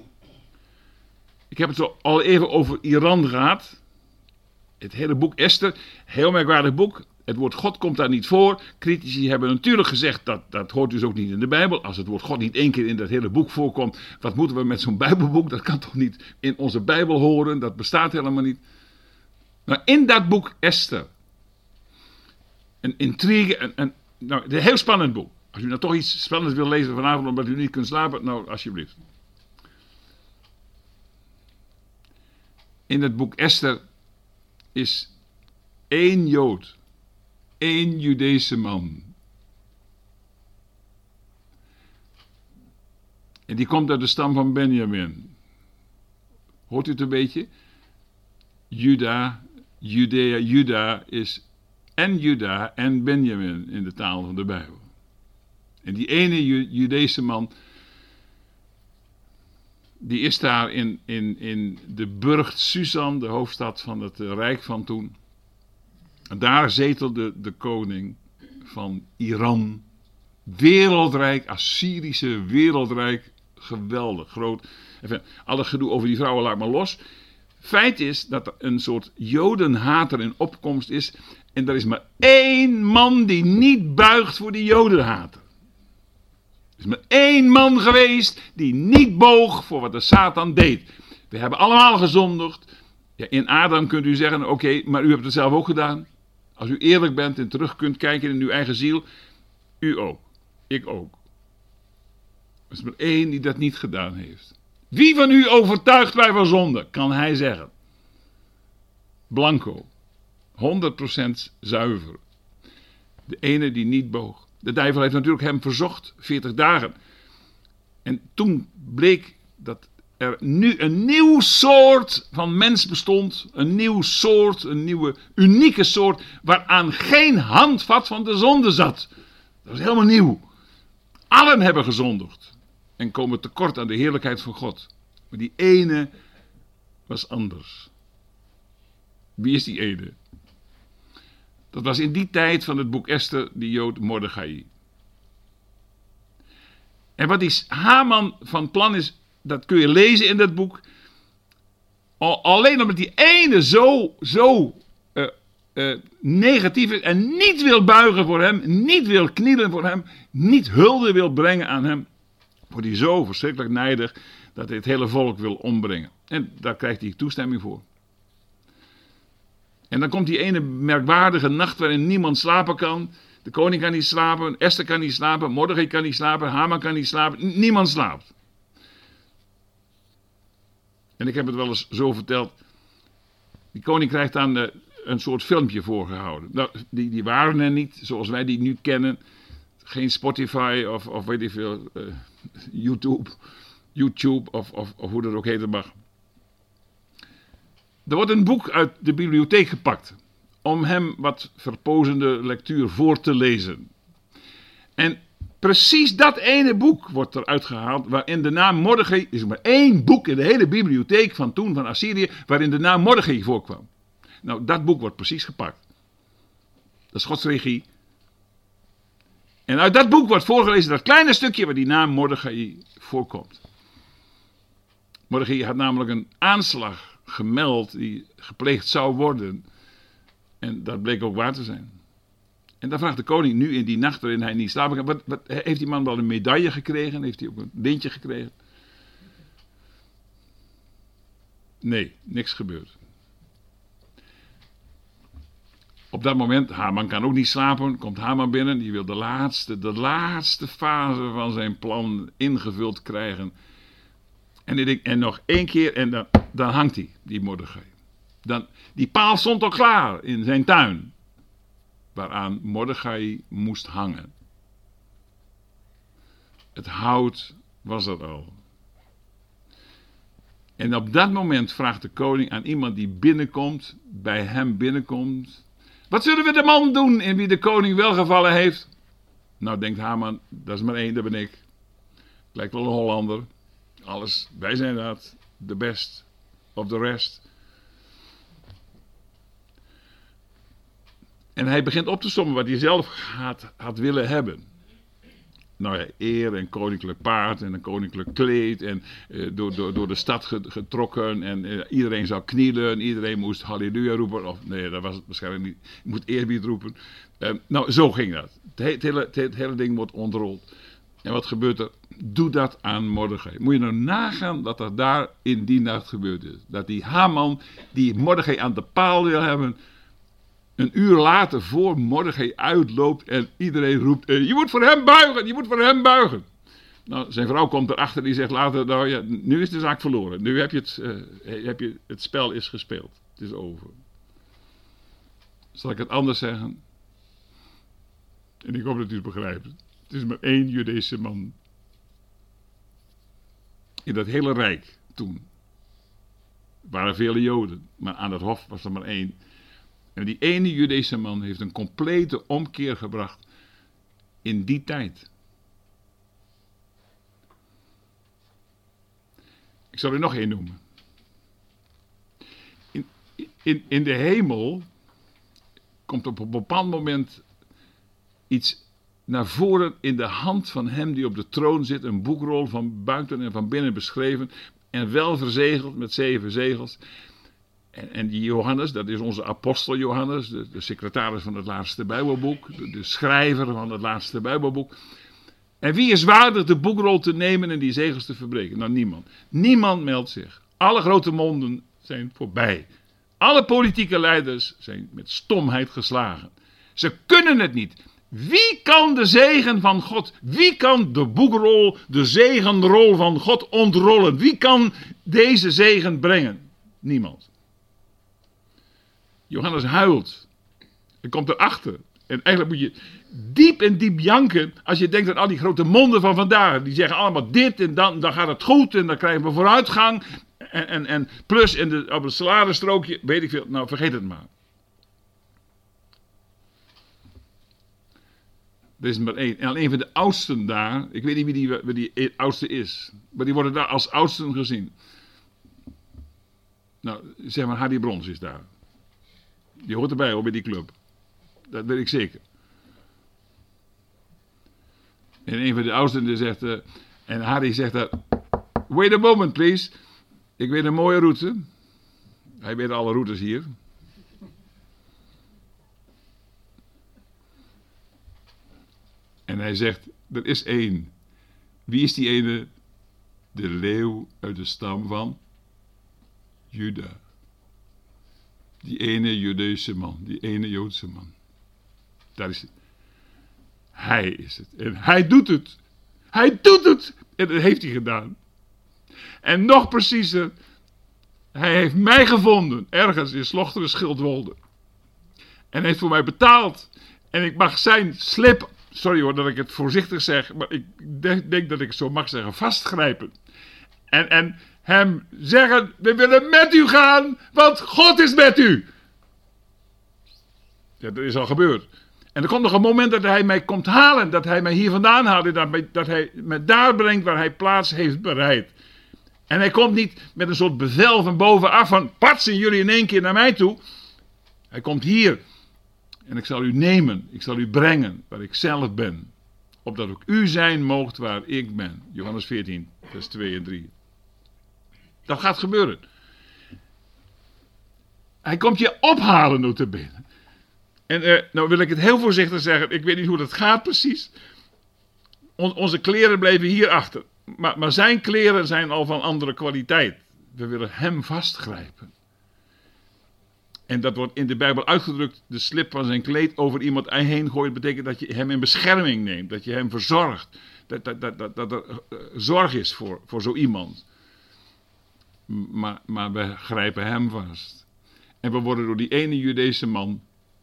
Ik heb het al even over Iran gehad. Het hele boek Esther. Heel merkwaardig boek. Het woord God komt daar niet voor. Critici hebben natuurlijk gezegd, dat, dat hoort dus ook niet in de Bijbel. Als het woord God niet één keer in dat hele boek voorkomt, wat moeten we met zo'n Bijbelboek? Dat kan toch niet in onze Bijbel horen? Dat bestaat helemaal niet. Maar in dat boek Esther, een intrigue, een, een, nou, een heel spannend boek. Als u nou toch iets spannends wil lezen vanavond, omdat u niet kunt slapen, nou alsjeblieft. In het boek Esther is één Jood, één Judese man. En die komt uit de stam van Benjamin. Hoort u het een beetje? Juda, Judea, Juda is en Juda en Benjamin in de taal van de Bijbel. En die ene Judese man, die is daar in, in, in de burcht Susan, de hoofdstad van het rijk van toen. En daar zetelde de koning van Iran. Wereldrijk, Assyrische wereldrijk, geweldig groot. Enfin, alle gedoe over die vrouwen laat maar los. Feit is dat er een soort jodenhater in opkomst is. En er is maar één man die niet buigt voor die jodenhater. Er is maar één man geweest die niet boog voor wat de Satan deed. We hebben allemaal gezondigd. Ja, in Adam kunt u zeggen, oké, okay, maar u hebt het zelf ook gedaan. Als u eerlijk bent en terug kunt kijken in uw eigen ziel. U ook. Ik ook. Er is maar één die dat niet gedaan heeft. Wie van u overtuigt mij van zonde? Kan hij zeggen. Blanco. honderd procent zuiver. De ene die niet boog. De duivel heeft natuurlijk hem verzocht. veertig dagen. En toen bleek dat er nu een nieuw soort van mens bestond. Een nieuw soort, een nieuwe unieke soort. Waaraan geen handvat van de zonde zat. Dat was helemaal nieuw. Allen hebben gezondigd. En komen tekort aan de heerlijkheid van God. Maar die ene was anders. Wie is die ene? Dat was in die tijd van het boek Esther, die Jood Mordechai. En wat die Haman van plan is, dat kun je lezen in dat boek. Alleen omdat die ene zo, zo uh, uh, negatief is en niet wil buigen voor hem, niet wil knielen voor hem, niet hulde wil brengen aan hem, wordt hij zo verschrikkelijk nijdig dat hij het hele volk wil ombrengen. En daar krijgt hij toestemming voor. En dan komt die ene merkwaardige nacht waarin niemand slapen kan. De koning kan niet slapen, Esther kan niet slapen, Mordechai kan niet slapen, Haman kan niet slapen. Niemand slaapt. En ik heb het wel eens zo verteld. Die koning krijgt dan uh, een soort filmpje voorgehouden. Nou, die, die waren er niet, zoals wij die nu kennen. Geen Spotify of, of weet ik veel, uh, YouTube, YouTube of, of, of hoe dat ook heten mag. Er wordt een boek uit de bibliotheek gepakt. Om hem wat verpozende lectuur voor te lezen. En precies dat ene boek wordt eruit gehaald. Waarin de naam Mordechai. Is er maar één boek in de hele bibliotheek van toen, van Assyrië. Waarin de naam Mordechai voorkwam. Nou, dat boek wordt precies gepakt. Dat is Gods regie. En uit dat boek wordt voorgelezen dat kleine stukje waar die naam Mordechai voorkomt. Mordechai had namelijk een aanslag gemeld die gepleegd zou worden. En dat bleek ook waar te zijn. En dan vraagt de koning nu in die nacht waarin hij niet slapen kan. Wat, wat, heeft die man wel een medaille gekregen? Heeft hij ook een lintje gekregen? Nee, niks gebeurd. Op dat moment, Haman kan ook niet slapen, komt Haman binnen. Die wil de laatste, de laatste fase van zijn plan ingevuld krijgen. En, die denkt, en nog één keer en dan, dan hangt hij, die Mordechai. Dan, die paal stond al klaar in zijn tuin. Waaraan Mordechai moest hangen. Het hout was er al. En op dat moment vraagt de koning aan iemand die binnenkomt, bij hem binnenkomt. Wat zullen we de man doen in wie de koning welgevallen heeft? Nou, denkt Haman, dat is maar één, dat ben ik. Lijkt wel een Hollander. Alles, wij zijn dat. The best of the rest. En hij begint op te sommen wat hij zelf had, had willen hebben. Nou ja, eer en koninklijk paard en een koninklijk kleed en uh, door, door, door de stad getrokken en uh, iedereen zou knielen, iedereen moest halleluja roepen, of nee, dat was het waarschijnlijk niet, je moet eerbied roepen. Uh, nou, zo ging dat. Het, he, het, hele, het, het hele ding wordt ontrold. En wat gebeurt er? Doe dat aan Mordechai. Moet je nou nagaan dat er daar in die nacht gebeurd is. Dat die Haman, die Mordechai aan de paal wil hebben, een uur later voor Mordechai uitloopt en iedereen roept, eh, je moet voor hem buigen, je moet voor hem buigen. Nou, zijn vrouw komt erachter die zegt later, nou ja, nu is de zaak verloren. Nu heb je het, uh, heb je, het spel is gespeeld. Het is over. Zal ik het anders zeggen? En ik hoop dat u het begrijpt. Het is maar één Judese man. In dat hele rijk toen. Er waren vele Joden, maar aan het hof was er maar één. En die ene Judese man heeft een complete omkeer gebracht in die tijd. Ik zal er nog één noemen. In, in, in de hemel komt op een bepaald moment iets naar voren in de hand van hem die op de troon zit. Een boekrol van buiten en van binnen beschreven en wel verzegeld met zeven zegels. En, en die Johannes, dat is onze apostel Johannes, de, de secretaris van het laatste Bijbelboek, de, de schrijver van het laatste Bijbelboek. En wie is waardig de boekrol te nemen en die zegels te verbreken? Nou, niemand. Niemand meldt zich. Alle grote monden zijn voorbij. Alle politieke leiders zijn met stomheid geslagen. Ze kunnen het niet. Wie kan de zegen van God, wie kan de boekrol, de zegenrol van God ontrollen? Wie kan deze zegen brengen? Niemand. Johannes huilt. En komt erachter. En eigenlijk moet je diep en diep janken als je denkt aan al die grote monden van vandaag. Die zeggen allemaal dit en dan, dan gaat het goed en dan krijgen we vooruitgang. En, en, en plus in de, op het salarisstrookje, weet ik veel. Nou, vergeet het maar. Er is maar één. En alleen van de oudsten daar, ik weet niet wie die, wie die oudste is. Maar die worden daar als oudsten gezien. Nou, zeg maar, Hardy Brons is daar. Die hoort erbij hoor, bij die club. Dat weet ik zeker. En een van de oudsten die zegt, uh, en Harry zegt dat, wait a moment please. Ik weet een mooie route. Hij weet alle routes hier. En hij zegt, er is één. Wie is die ene? De leeuw uit de stam van Juda. Die ene Judese man, die ene Joodse man. Daar is het. Hij is het. En hij doet het. Hij doet het. En dat heeft hij gedaan. En nog preciezer, Hij heeft mij gevonden, ergens in Slochteren Schildwolde. En heeft voor mij betaald. En ik mag zijn slip, sorry hoor dat ik het voorzichtig zeg, maar ik denk, denk dat ik het zo mag zeggen, vastgrijpen. En, en hem zeggen, we willen met u gaan, want God is met u. Ja, dat is al gebeurd. En er komt nog een moment dat hij mij komt halen, dat hij mij hier vandaan haalt, en dat, mij, dat hij me daar brengt waar hij plaats heeft bereid. En hij komt niet met een soort bevel van bovenaf van, patsen jullie in één keer naar mij toe. Hij komt hier. En ik zal u nemen, ik zal u brengen waar ik zelf ben. Opdat ook u zijn moogt waar ik ben. Johannes veertien, vers twee en drie. Dat gaat gebeuren. Hij komt je ophalen, notabene. En uh, nou wil ik het heel voorzichtig zeggen, ik weet niet hoe dat gaat precies. On, onze kleren bleven hier achter. Maar, maar zijn kleren zijn al van andere kwaliteit. We willen hem vastgrijpen. En dat wordt in de Bijbel uitgedrukt, de slip van zijn kleed over iemand heen gooien, betekent dat je hem in bescherming neemt, dat je hem verzorgt, dat, dat, dat, dat, dat er uh, zorg is voor, voor zo iemand. Maar, maar we grijpen hem vast. En we worden door die ene Judese man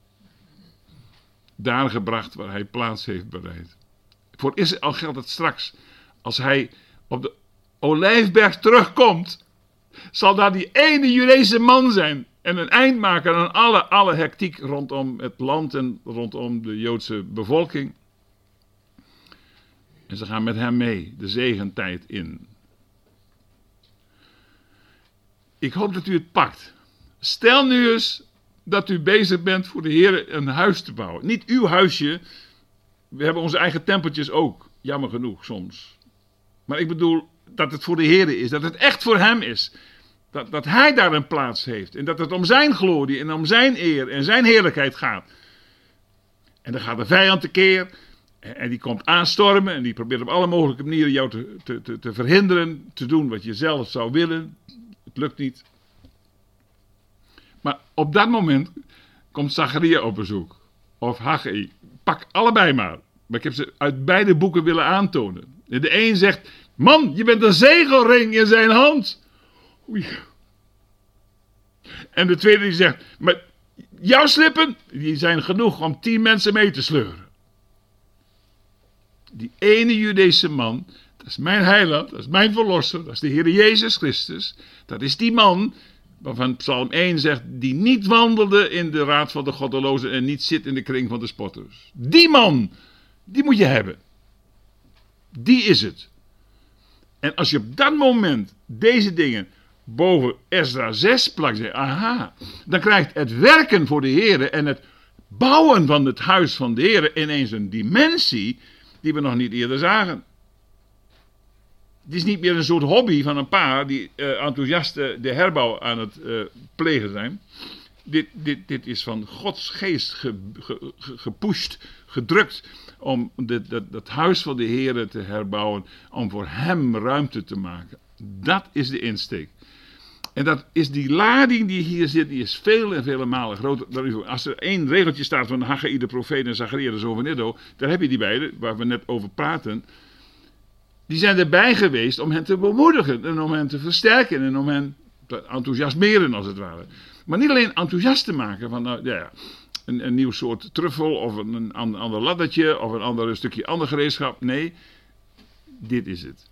daar gebracht waar hij plaats heeft bereid. Voor Israël geldt het straks. Als hij op de Olijfberg terugkomt, zal daar die ene Judese man zijn. En een eind maken aan alle, alle hectiek rondom het land en rondom de Joodse bevolking. En ze gaan met hem mee, de zegentijd in. Ik hoop dat u het pakt. Stel nu eens dat u bezig bent voor de Heer een huis te bouwen. Niet uw huisje. We hebben onze eigen tempeltjes ook. Jammer genoeg soms. Maar ik bedoel dat het voor de Heer is. Dat het echt voor hem is. Dat, dat hij daar een plaats heeft. En dat het om zijn glorie en om zijn eer en zijn heerlijkheid gaat. En dan gaat de vijand tekeer. En, en die komt aanstormen. En die probeert op alle mogelijke manieren jou te, te, te, te verhinderen. Te doen wat je zelf zou willen. Het lukt niet. Maar op dat moment komt Zacharia op bezoek. Of Haggai. Pak allebei maar. Maar ik heb ze uit beide boeken willen aantonen. En de een zegt, man, je bent een zegelring in zijn hand. Oei. En de tweede die zegt, maar jouw slippen, die zijn genoeg om tien mensen mee te sleuren. Die ene Judese man, dat is mijn heiland, dat is mijn verlosser, dat is de Heer Jezus Christus. Dat is die man waarvan Psalm één zegt, die niet wandelde in de raad van de goddelozen en niet zit in de kring van de spotters. Die man, die moet je hebben. Die is het. En als je op dat moment deze dingen boven Esdra zes plakt, zeg, aha, dan krijgt het werken voor de Heer en het bouwen van het huis van de Heer ineens een dimensie die we nog niet eerder zagen. Het is niet meer een soort hobby van een paar die uh, enthousiast uh, de herbouw aan het uh, plegen zijn. Dit, dit, dit is van Gods geest ge, ge, ge, gepusht, gedrukt om dit, dat, dat huis van de Heer te herbouwen, om voor hem ruimte te maken. Dat is de insteek. En dat is die lading die hier zit, die is veel en vele malen groter. Als er één regeltje staat van Haggai de profeet en Zacharia de zoon van Iddo, daar heb je die beide, waar we net over praten. Die zijn erbij geweest om hen te bemoedigen en om hen te versterken en om hen te enthousiasmeren als het ware. Maar niet alleen enthousiast te maken van nou, ja, een, een nieuw soort truffel of een, een ander laddertje of een ander stukje ander gereedschap. Nee, dit is het.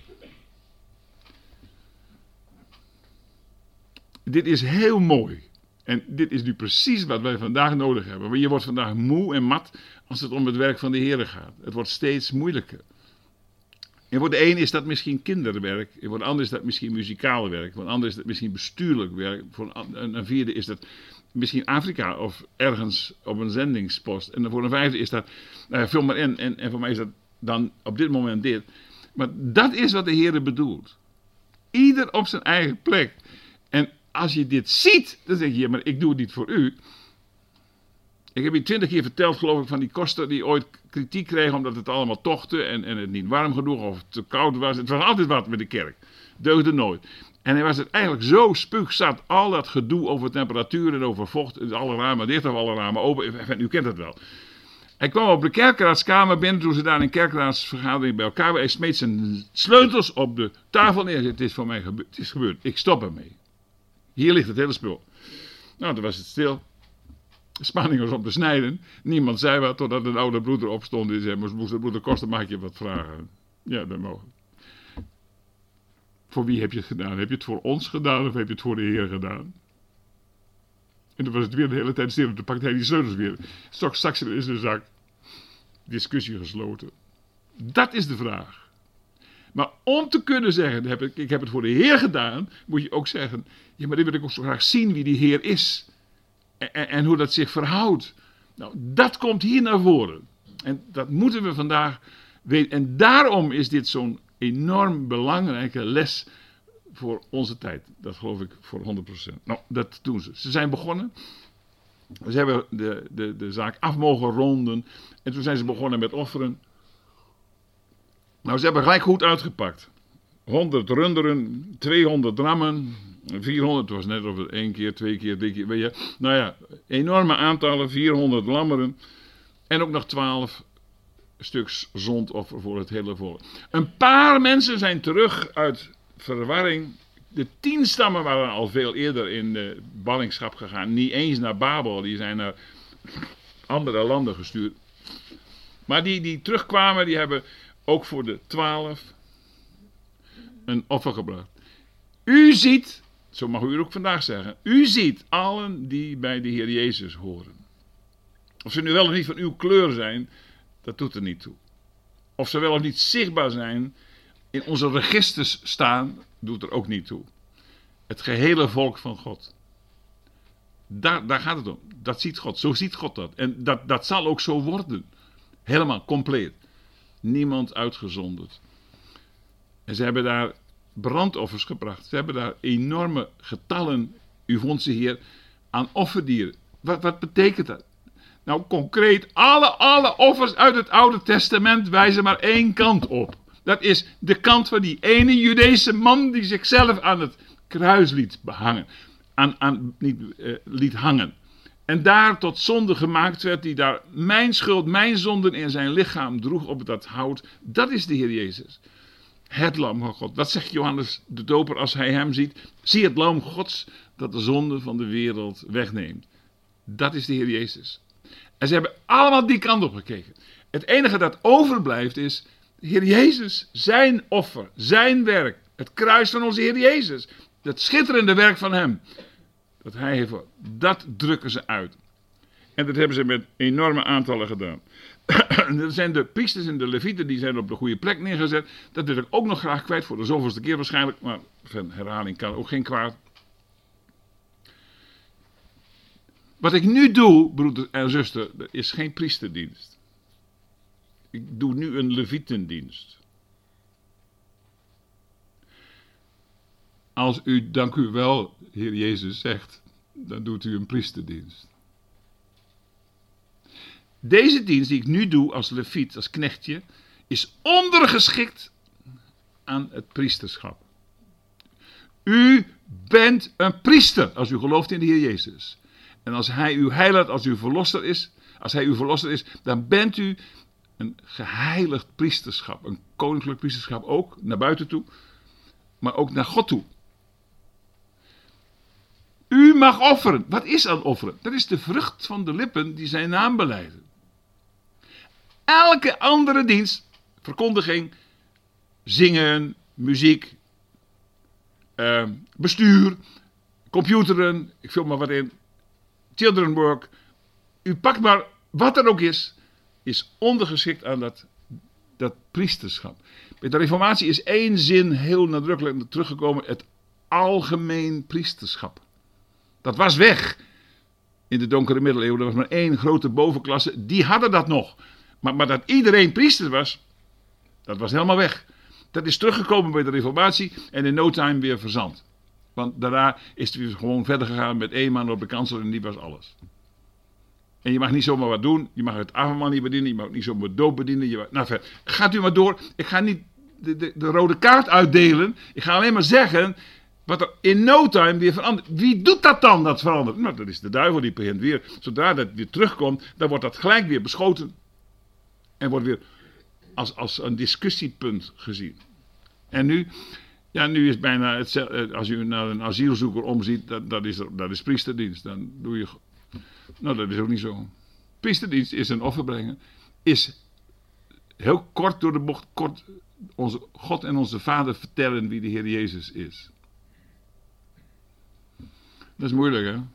Dit is heel mooi. En dit is nu precies wat wij vandaag nodig hebben. Want je wordt vandaag moe en mat als het om het werk van de Heer gaat. Het wordt steeds moeilijker. En voor de een is dat misschien kinderwerk. En voor de ander is dat misschien muzikaal werk. Voor de ander is dat misschien bestuurlijk werk. Voor een, een vierde is dat misschien Afrika of ergens op een zendingspost. En voor een vijfde is dat, nou ja, vul maar in. En, en voor mij is dat dan op dit moment dit. Maar dat is wat de Heer bedoelt. Ieder op zijn eigen plek. En als je dit ziet, dan zeg je, ja, maar ik doe het niet voor u. Ik heb je twintig keer verteld, geloof ik, van die koster die ooit kritiek kreeg omdat het allemaal tochtte en, en het niet warm genoeg of te koud was. Het was altijd wat met de kerk. Deugde nooit. En hij was het eigenlijk zo spuugzat, al dat gedoe over temperatuur en over vocht, alle ramen dicht of alle ramen open. U kent het wel. Hij kwam op de kerkraadskamer binnen toen ze daar in kerkraadsvergadering bij elkaar waren. Hij smeet zijn sleutels op de tafel neer. Het is voor mij gebeurd. Het is gebeurd. Ik stop ermee. Hier ligt het hele spul. Nou, toen was het stil. De spanning was om te snijden. Niemand zei wat, totdat een oude broeder opstond. Die zei, moest de broeder Koster, mag ik je wat vragen? Ja, dat mogen. Voor wie heb je het gedaan? Heb je het voor ons gedaan of heb je het voor de Heer gedaan? En toen was het weer de hele tijd stil. Toen pakte hij die sleutels weer. Stok straks in zijn zak. Discussie gesloten. Dat is de vraag. Maar om te kunnen zeggen, heb ik, ik heb het voor de Heer gedaan, moet je ook zeggen, ja, maar dit wil ik ook zo graag zien wie die Heer is. En, en, en hoe dat zich verhoudt. Nou, dat komt hier naar voren. En dat moeten we vandaag weten. En daarom is dit zo'n enorm belangrijke les voor onze tijd. Dat geloof ik voor honderd procent. Nou, dat doen ze. Ze zijn begonnen. Ze hebben de, de, de zaak af mogen ronden. En toen zijn ze begonnen met offeren. Nou, ze hebben gelijk goed uitgepakt. honderd runderen, tweehonderd rammen, vierhonderd, het was net of het één keer, twee keer, drie keer, weet je. Nou ja, enorme aantallen, vierhonderd lammeren. En ook nog twaalf stuks zondoffer voor het hele volk. Een paar mensen zijn terug uit verwarring. De tien stammen waren al veel eerder in de ballingschap gegaan. Niet eens naar Babel, die zijn naar andere landen gestuurd. Maar die die terugkwamen, die hebben ook voor de twaalf een offer gebracht. U ziet, zo mag u ook vandaag zeggen, u ziet allen die bij de Heer Jezus horen. Of ze nu wel of niet van uw kleur zijn, dat doet er niet toe. Of ze wel of niet zichtbaar zijn, in onze registers staan, doet er ook niet toe. Het gehele volk van God. Daar, daar gaat het om. Dat ziet God. Zo ziet God dat. En dat, dat zal ook zo worden. Helemaal compleet. Niemand uitgezonderd. En ze hebben daar brandoffers gebracht. Ze hebben daar enorme getallen, u vond ze hier, aan offerdieren. Wat, wat betekent dat? Nou, concreet, alle, alle offers uit het Oude Testament wijzen maar één kant op. Dat is de kant van die ene Judese man die zichzelf aan het kruis liet behangen. Aan, aan, niet, uh, liet hangen. En daar tot zonde gemaakt werd, die daar mijn schuld, mijn zonden in zijn lichaam droeg op dat hout. Dat is de Heer Jezus. Het lam van God. Wat zegt Johannes de Doper als hij hem ziet? Zie het lam Gods dat de zonde van de wereld wegneemt. Dat is de Heer Jezus. En ze hebben allemaal die kant op gekeken. Het enige dat overblijft is de Heer Jezus. Zijn offer, zijn werk. Het kruis van onze Heer Jezus. Het schitterende werk van hem. Dat hij heeft, dat drukken ze uit. En dat hebben ze met enorme aantallen gedaan. Dat zijn de priesters en de levieten, die zijn op de goede plek neergezet. Dat wil ik ook nog graag kwijt, voor de zoveelste keer waarschijnlijk. Maar van herhaling kan ook geen kwaad. Wat ik nu doe, broeder en zuster, is geen priesterdienst. Ik doe nu een levietendienst. Als u, dank u wel, Heer Jezus, zegt, dan doet u een priesterdienst. Deze dienst die ik nu doe als leviet, als knechtje, is ondergeschikt aan het priesterschap. U bent een priester als u gelooft in de Heer Jezus. En als hij uw heiland, als u verlosser is, als hij uw verlosser is, dan bent u een geheiligd priesterschap. Een koninklijk priesterschap ook, naar buiten toe, maar ook naar God toe. U mag offeren. Wat is aan offeren? Dat is de vrucht van de lippen die zijn naam belijden. Elke andere dienst, verkondiging, zingen, muziek, uh, bestuur, computeren, ik vul maar wat in, children work, u pakt maar wat er ook is, is ondergeschikt aan dat, dat priesterschap. Bij de Reformatie is één zin heel nadrukkelijk teruggekomen, het algemeen priesterschap. Dat was weg in de donkere middeleeuwen. Er was maar één grote bovenklasse. Die hadden dat nog. Maar, maar dat iedereen priester was, dat was helemaal weg. Dat is teruggekomen bij de Reformatie en in no time weer verzand. Want daarna is het weer gewoon verder gegaan met één man op de kansel en die was alles. En je mag niet zomaar wat doen. Je mag het avondmaal niet bedienen. Je mag niet zomaar doop bedienen. Je mag, nou, verder. Gaat u maar door. Ik ga niet de, de, de rode kaart uitdelen. Ik ga alleen maar zeggen wat er in no time weer verandert. Wie doet dat dan, dat verandert? Nou, dat is de duivel die begint weer. Zodra dat weer terugkomt, dan wordt dat gelijk weer beschoten. En wordt weer als, als een discussiepunt gezien. En nu, Ja, nu is bijna hetzelfde. Als u naar een asielzoeker omziet, dat, dat, is, dat is priesterdienst. Dan doe je. Nou, dat is ook niet zo. Priesterdienst is een offer brengen. Is heel kort door de bocht, kort onze God en onze Vader vertellen wie de Heer Jezus is. Dat is moeilijk, hè?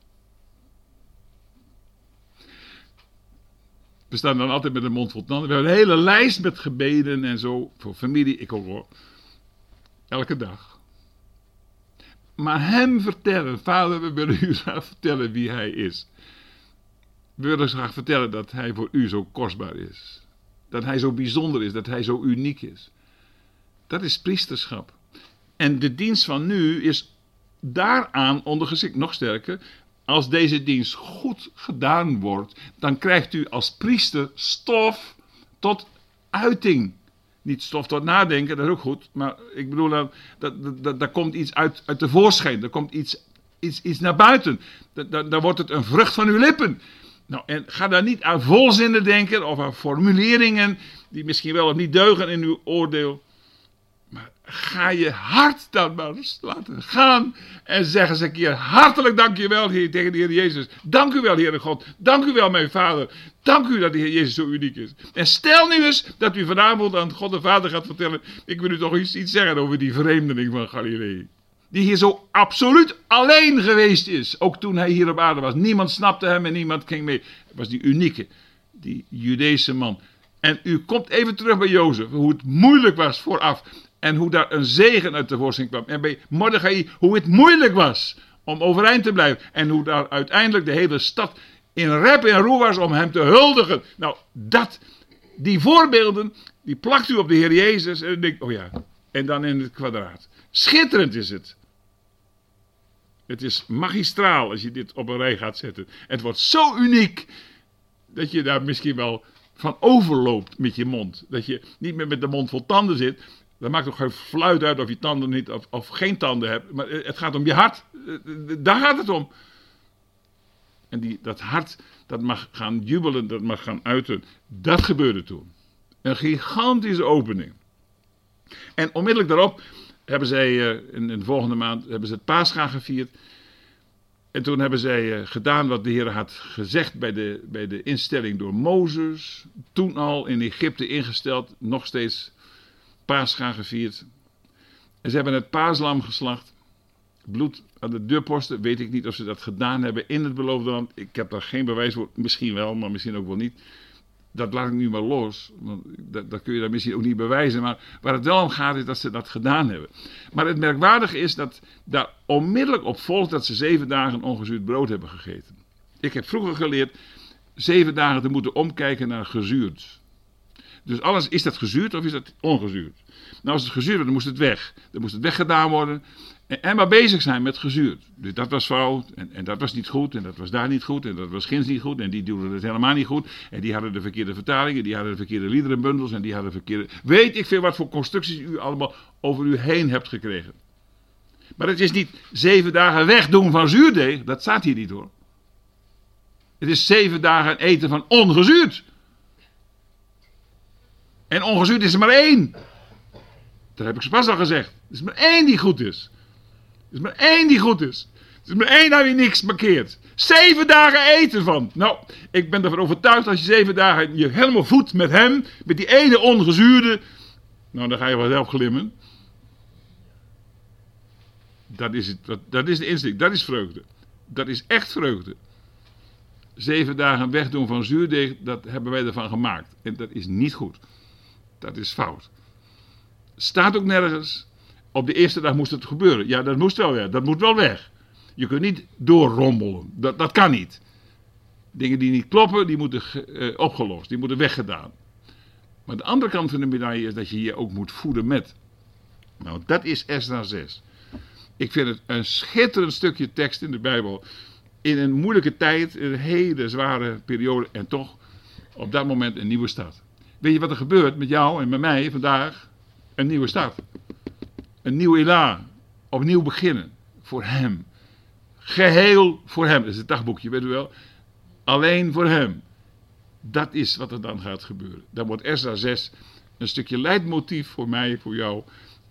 We staan dan altijd met een mond vol tanden. We hebben een hele lijst met gebeden en zo. Voor familie, ik ook hoor. Elke dag. Maar hem vertellen, Vader, we willen u graag vertellen wie hij is. We willen graag vertellen dat hij voor u zo kostbaar is. Dat hij zo bijzonder is, dat hij zo uniek is. Dat is priesterschap. En de dienst van nu is daaraan ondergeschikt. Nog sterker, als deze dienst goed gedaan wordt, dan krijgt u als priester stof tot uiting. Niet stof tot nadenken, dat is ook goed. Maar ik bedoel, dat, dat, dat, daar komt iets uit, uit de voorschijn. Er komt iets, iets, iets naar buiten. Dan wordt het een vrucht van uw lippen. Nou, en ga daar niet aan volzinnen denken of aan formuleringen die misschien wel of niet deugen in uw oordeel. Maar ga je hart dan maar eens laten gaan en zeg eens een keer hartelijk dank je wel, Heer, tegen de Heer Jezus. Dank u wel, Heere God. Dank u wel, mijn Vader. Dank u dat de Heer Jezus zo uniek is. En stel nu eens dat u vanavond aan God de Vader gaat vertellen, ik wil u toch iets, iets zeggen over die vreemdeling van Galilei. Die hier zo absoluut alleen geweest is. Ook toen hij hier op aarde was. Niemand snapte hem en niemand ging mee. Het was die unieke, die Judeese man. En u komt even terug bij Jozef. Hoe het moeilijk was vooraf. En hoe daar een zegen uit tevoorschijn kwam. En bij Mordechai hoe het moeilijk was om overeind te blijven. En hoe daar uiteindelijk de hele stad in rep en roer was om hem te huldigen. Nou, dat, die voorbeelden, die plakt u op de Heer Jezus. En dan denkt, oh ja, en dan in het kwadraat. Schitterend is het. Het is magistraal als je dit op een rij gaat zetten. Het wordt zo uniek dat je daar misschien wel van overloopt met je mond. Dat je niet meer met de mond vol tanden zit. Dat maakt ook geen fluit uit of je tanden niet of, of geen tanden hebt. Maar het gaat om je hart. Daar gaat het om. En die, dat hart, dat mag gaan jubelen, dat mag gaan uiten. Dat gebeurde toen. Een gigantische opening. En onmiddellijk daarop hebben zij in, in de volgende maand hebben ze het Pascha gevierd. En toen hebben zij uh, gedaan wat de Heer had gezegd bij de, bij de instelling door Mozes. Toen al in Egypte ingesteld, nog steeds Pascha gevierd. En ze hebben het paaslam geslacht. Bloed aan de deurposten, weet ik niet of ze dat gedaan hebben in het beloofde land. Ik heb daar geen bewijs voor, misschien wel, maar misschien ook wel niet. Dat laat ik nu maar los, want dat, dat kun je dan misschien ook niet bewijzen. Maar waar het wel om gaat is dat ze dat gedaan hebben. Maar het merkwaardige is dat daar onmiddellijk op volgt dat ze zeven dagen ongezuurd brood hebben gegeten. Ik heb vroeger geleerd zeven dagen te moeten omkijken naar gezuurd. Dus alles, is dat gezuurd of is dat ongezuurd? Nou, als het gezuurd was, dan moest het weg. Dan moest het weggedaan worden. En, en maar bezig zijn met gezuurd. Dus dat was fout. En, en dat was niet goed. En dat was daar niet goed. En dat was ginds niet goed. En die doen het helemaal niet goed. En die hadden de verkeerde vertalingen. Die hadden de verkeerde liederenbundels. En die hadden verkeerde... Weet ik veel wat voor constructies u allemaal over u heen hebt gekregen. Maar het is niet zeven dagen wegdoen van zuurdeeg. Dat staat hier niet hoor. Het is zeven dagen eten van ongezuurd. En ongezuurd is er maar één. Dat heb ik zo pas al gezegd. Er is maar één die goed is. Er is maar één die goed is. Er is maar één aan wie niks markeert. Zeven dagen eten van. Nou, ik ben ervan overtuigd als je zeven dagen je helemaal voedt met hem. Met die ene ongezuurde. Nou, dan ga je wel zelf glimmen. Dat is, het, dat, dat is de instinct. Dat is vreugde. Dat is echt vreugde. Zeven dagen wegdoen van zuurdeeg. Dat hebben wij ervan gemaakt. En dat is niet goed. Dat is fout. Staat ook nergens. Op de eerste dag moest het gebeuren. Ja, dat moest wel weg. Dat moet wel weg. Je kunt niet doorrommelen. Dat, dat kan niet. Dingen die niet kloppen, die moeten uh, opgelost. Die moeten weggedaan. Maar de andere kant van de medaille is dat je je ook moet voeden met. Nou, dat is Esdra zes. Ik vind het een schitterend stukje tekst in de Bijbel. In een moeilijke tijd, in een hele zware periode. En toch op dat moment een nieuwe start. Weet je wat er gebeurt met jou en met mij vandaag? Een nieuwe start. Een nieuw elan. Opnieuw beginnen. Voor hem. Geheel voor hem. Dat is het dagboekje, weet u wel. Alleen voor hem. Dat is wat er dan gaat gebeuren. Dan wordt Esdra zes een stukje leidmotief voor mij, voor jou.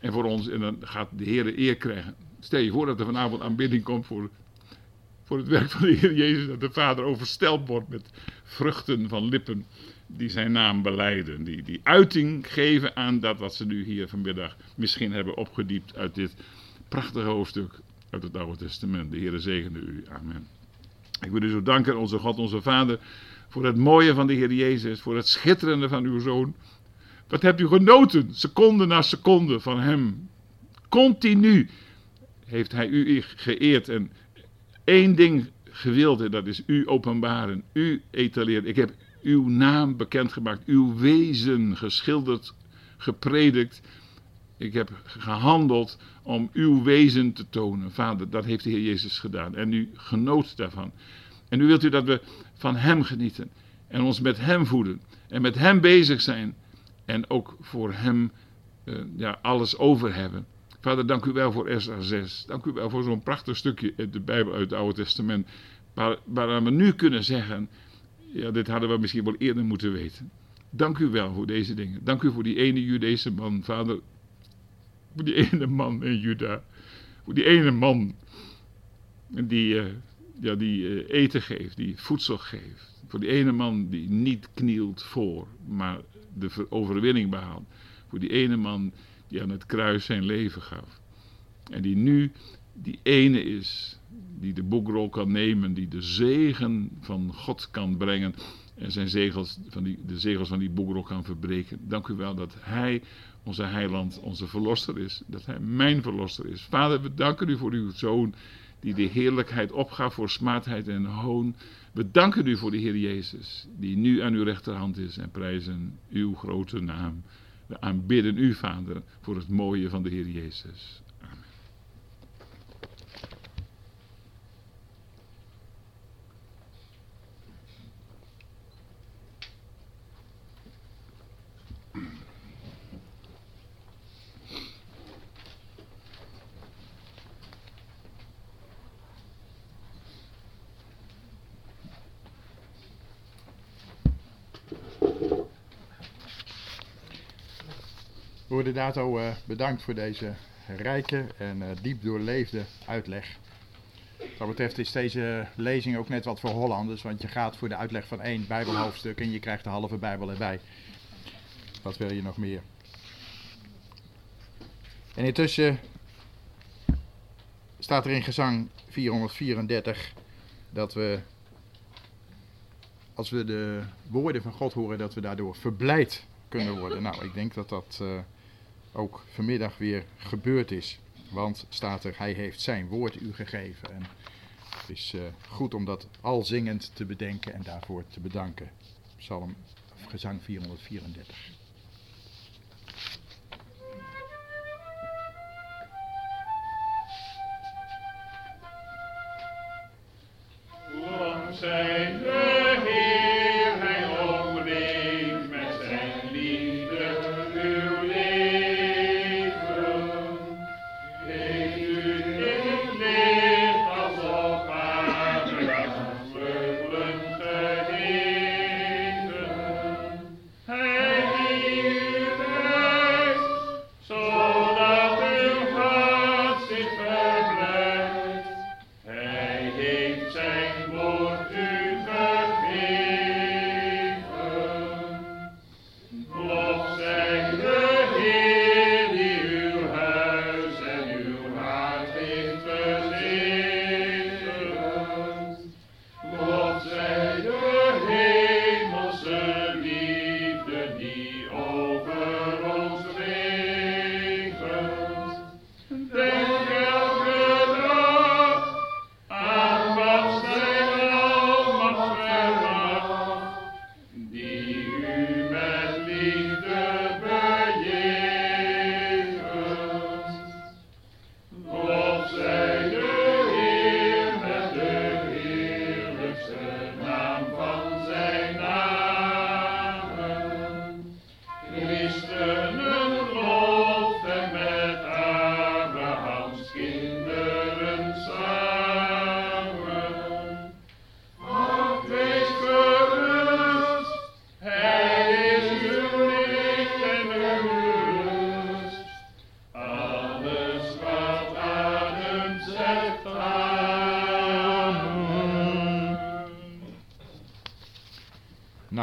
en voor ons. En dan gaat de Heer eer krijgen. Stel je voor dat er vanavond aanbidding komt voor, voor het werk van de Heer Jezus. Dat de Vader overstelpt wordt met vruchten van lippen die zijn naam belijden. Die, die uiting geven aan dat wat ze nu hier vanmiddag misschien hebben opgediept uit dit prachtige hoofdstuk uit het Oude Testament. De Heer zegene u. Amen. Ik wil u zo danken, onze God, onze Vader, voor het mooie van de Heer Jezus, voor het schitterende van uw Zoon. Wat hebt u genoten, seconde na seconde van hem. Continu heeft hij u geëerd en één ding gewild, en dat is u openbaren, u etaleren. Ik heb uw naam bekendgemaakt, uw wezen geschilderd, gepredikt. Ik heb gehandeld om uw wezen te tonen. Vader, dat heeft de Heer Jezus gedaan. En u genoot daarvan. En nu wilt u dat we van hem genieten. En ons met hem voeden. En met hem bezig zijn. En ook voor hem uh, ja, alles over hebben. Vader, dank u wel voor Esra zes. Dank u wel voor zo'n prachtig stukje uit de Bijbel, uit het Oude Testament. Waar, waar we nu kunnen zeggen, ja, dit hadden we misschien wel eerder moeten weten. Dank u wel voor deze dingen. Dank u voor die ene Judese man, Vader. Voor die ene man in Juda. Voor die ene man die, uh, ja, die uh, eten geeft, die voedsel geeft. Voor die ene man die niet knielt voor, maar de overwinning behaalt. Voor die ene man die aan het kruis zijn leven gaf. En die nu die ene is die de boekrol kan nemen, die de zegen van God kan brengen en zijn zegels van die, de zegels van die boekrol kan verbreken. Dank u wel dat hij onze heiland, onze verlosser is. Dat hij mijn verlosser is. Vader, we danken u voor uw Zoon die de heerlijkheid opgaf voor smaadheid en hoon. We danken u voor de Heer Jezus die nu aan uw rechterhand is en prijzen uw grote naam. We aanbidden u, Vader, voor het mooie van de Heer Jezus. Amen. Broeder Dato, uh, bedankt voor deze rijke en uh, diep doorleefde uitleg. Wat dat betreft is deze lezing ook net wat voor Hollanders, want je gaat voor de uitleg van één Bijbelhoofdstuk en je krijgt de halve Bijbel erbij. Wat wil je nog meer? En intussen staat er in gezang vierhonderdvierendertig dat we, als we de woorden van God horen, dat we daardoor verblijd kunnen worden. Nou, ik denk dat dat uh, ook vanmiddag weer gebeurd is. Want staat er, hij heeft zijn woord u gegeven. En het is uh, goed om dat al zingend te bedenken en daarvoor te bedanken. Psalm, gezang vierhonderdvierendertig. Lang zijn de Heer, hij omringt met zijn liefde uw leven. Heeft u het licht als op aarde als vleugelen gegeven. Hij heeft reis, zodat uw hart zich verblijft. Hij heeft zijn woord u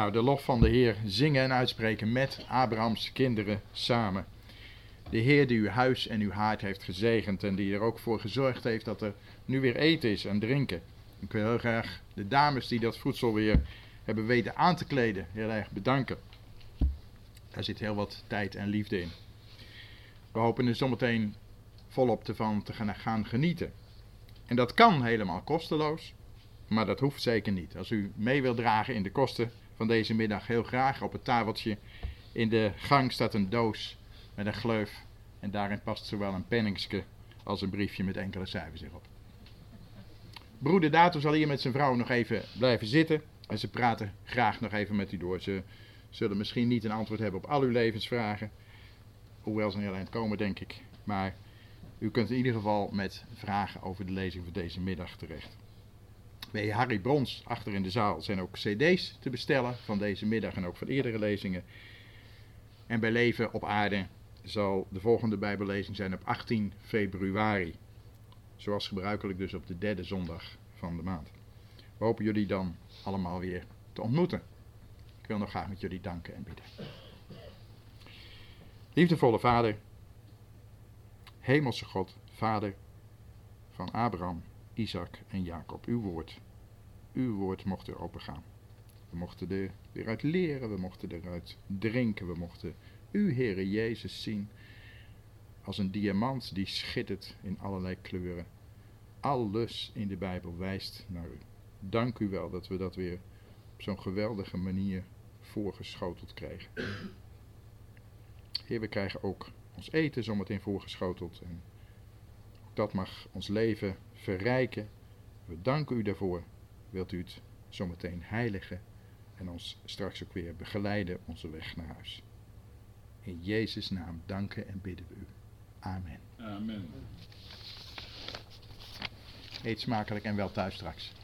Nou, de lof van de Heer zingen en uitspreken met Abrahams kinderen samen. De Heer die uw huis en uw haard heeft gezegend en die er ook voor gezorgd heeft dat er nu weer eten is en drinken. Ik wil heel graag de dames die dat voedsel weer hebben weten aan te kleden heel erg bedanken. Daar zit heel wat tijd en liefde in. We hopen er zometeen volop van te gaan, gaan genieten. En dat kan helemaal kosteloos, maar dat hoeft zeker niet. Als u mee wilt dragen in de kosten van deze middag, heel graag op het tafeltje in de gang staat een doos met een gleuf en daarin past zowel een penningske als een briefje met enkele cijfers erop. Broeder Dato zal hier met zijn vrouw nog even blijven zitten en ze praten graag nog even met u door. Ze zullen misschien niet een antwoord hebben op al uw levensvragen, hoewel ze een heel eind komen denk ik, maar u kunt in ieder geval met vragen over de lezing van deze middag terecht. Bij Harry Brons achter in de zaal zijn ook cd's te bestellen van deze middag en ook van eerdere lezingen. En bij Leven op Aarde zal de volgende Bijbellezing zijn op achttien februari. Zoals gebruikelijk dus op de derde zondag van de maand. We hopen jullie dan allemaal weer te ontmoeten. Ik wil nog graag met jullie danken en bidden. Liefdevolle Vader, Hemelse God, Vader van Abraham, Isaac en Jacob, uw woord. Uw woord mocht er opengaan. We mochten er weer uit leren, we mochten eruit drinken, we mochten u, Heere Jezus, zien als een diamant die schittert in allerlei kleuren. Alles in de Bijbel wijst naar u. Dank u wel dat we dat weer op zo'n geweldige manier voorgeschoteld krijgen. Heer, we krijgen ook ons eten zometeen voorgeschoteld en dat mag ons leven verrijken. We danken u daarvoor. Wilt u het zometeen heiligen en ons straks ook weer begeleiden onze weg naar huis. In Jezus' naam danken en bidden we u. Amen. Amen. Eet smakelijk en wel thuis straks.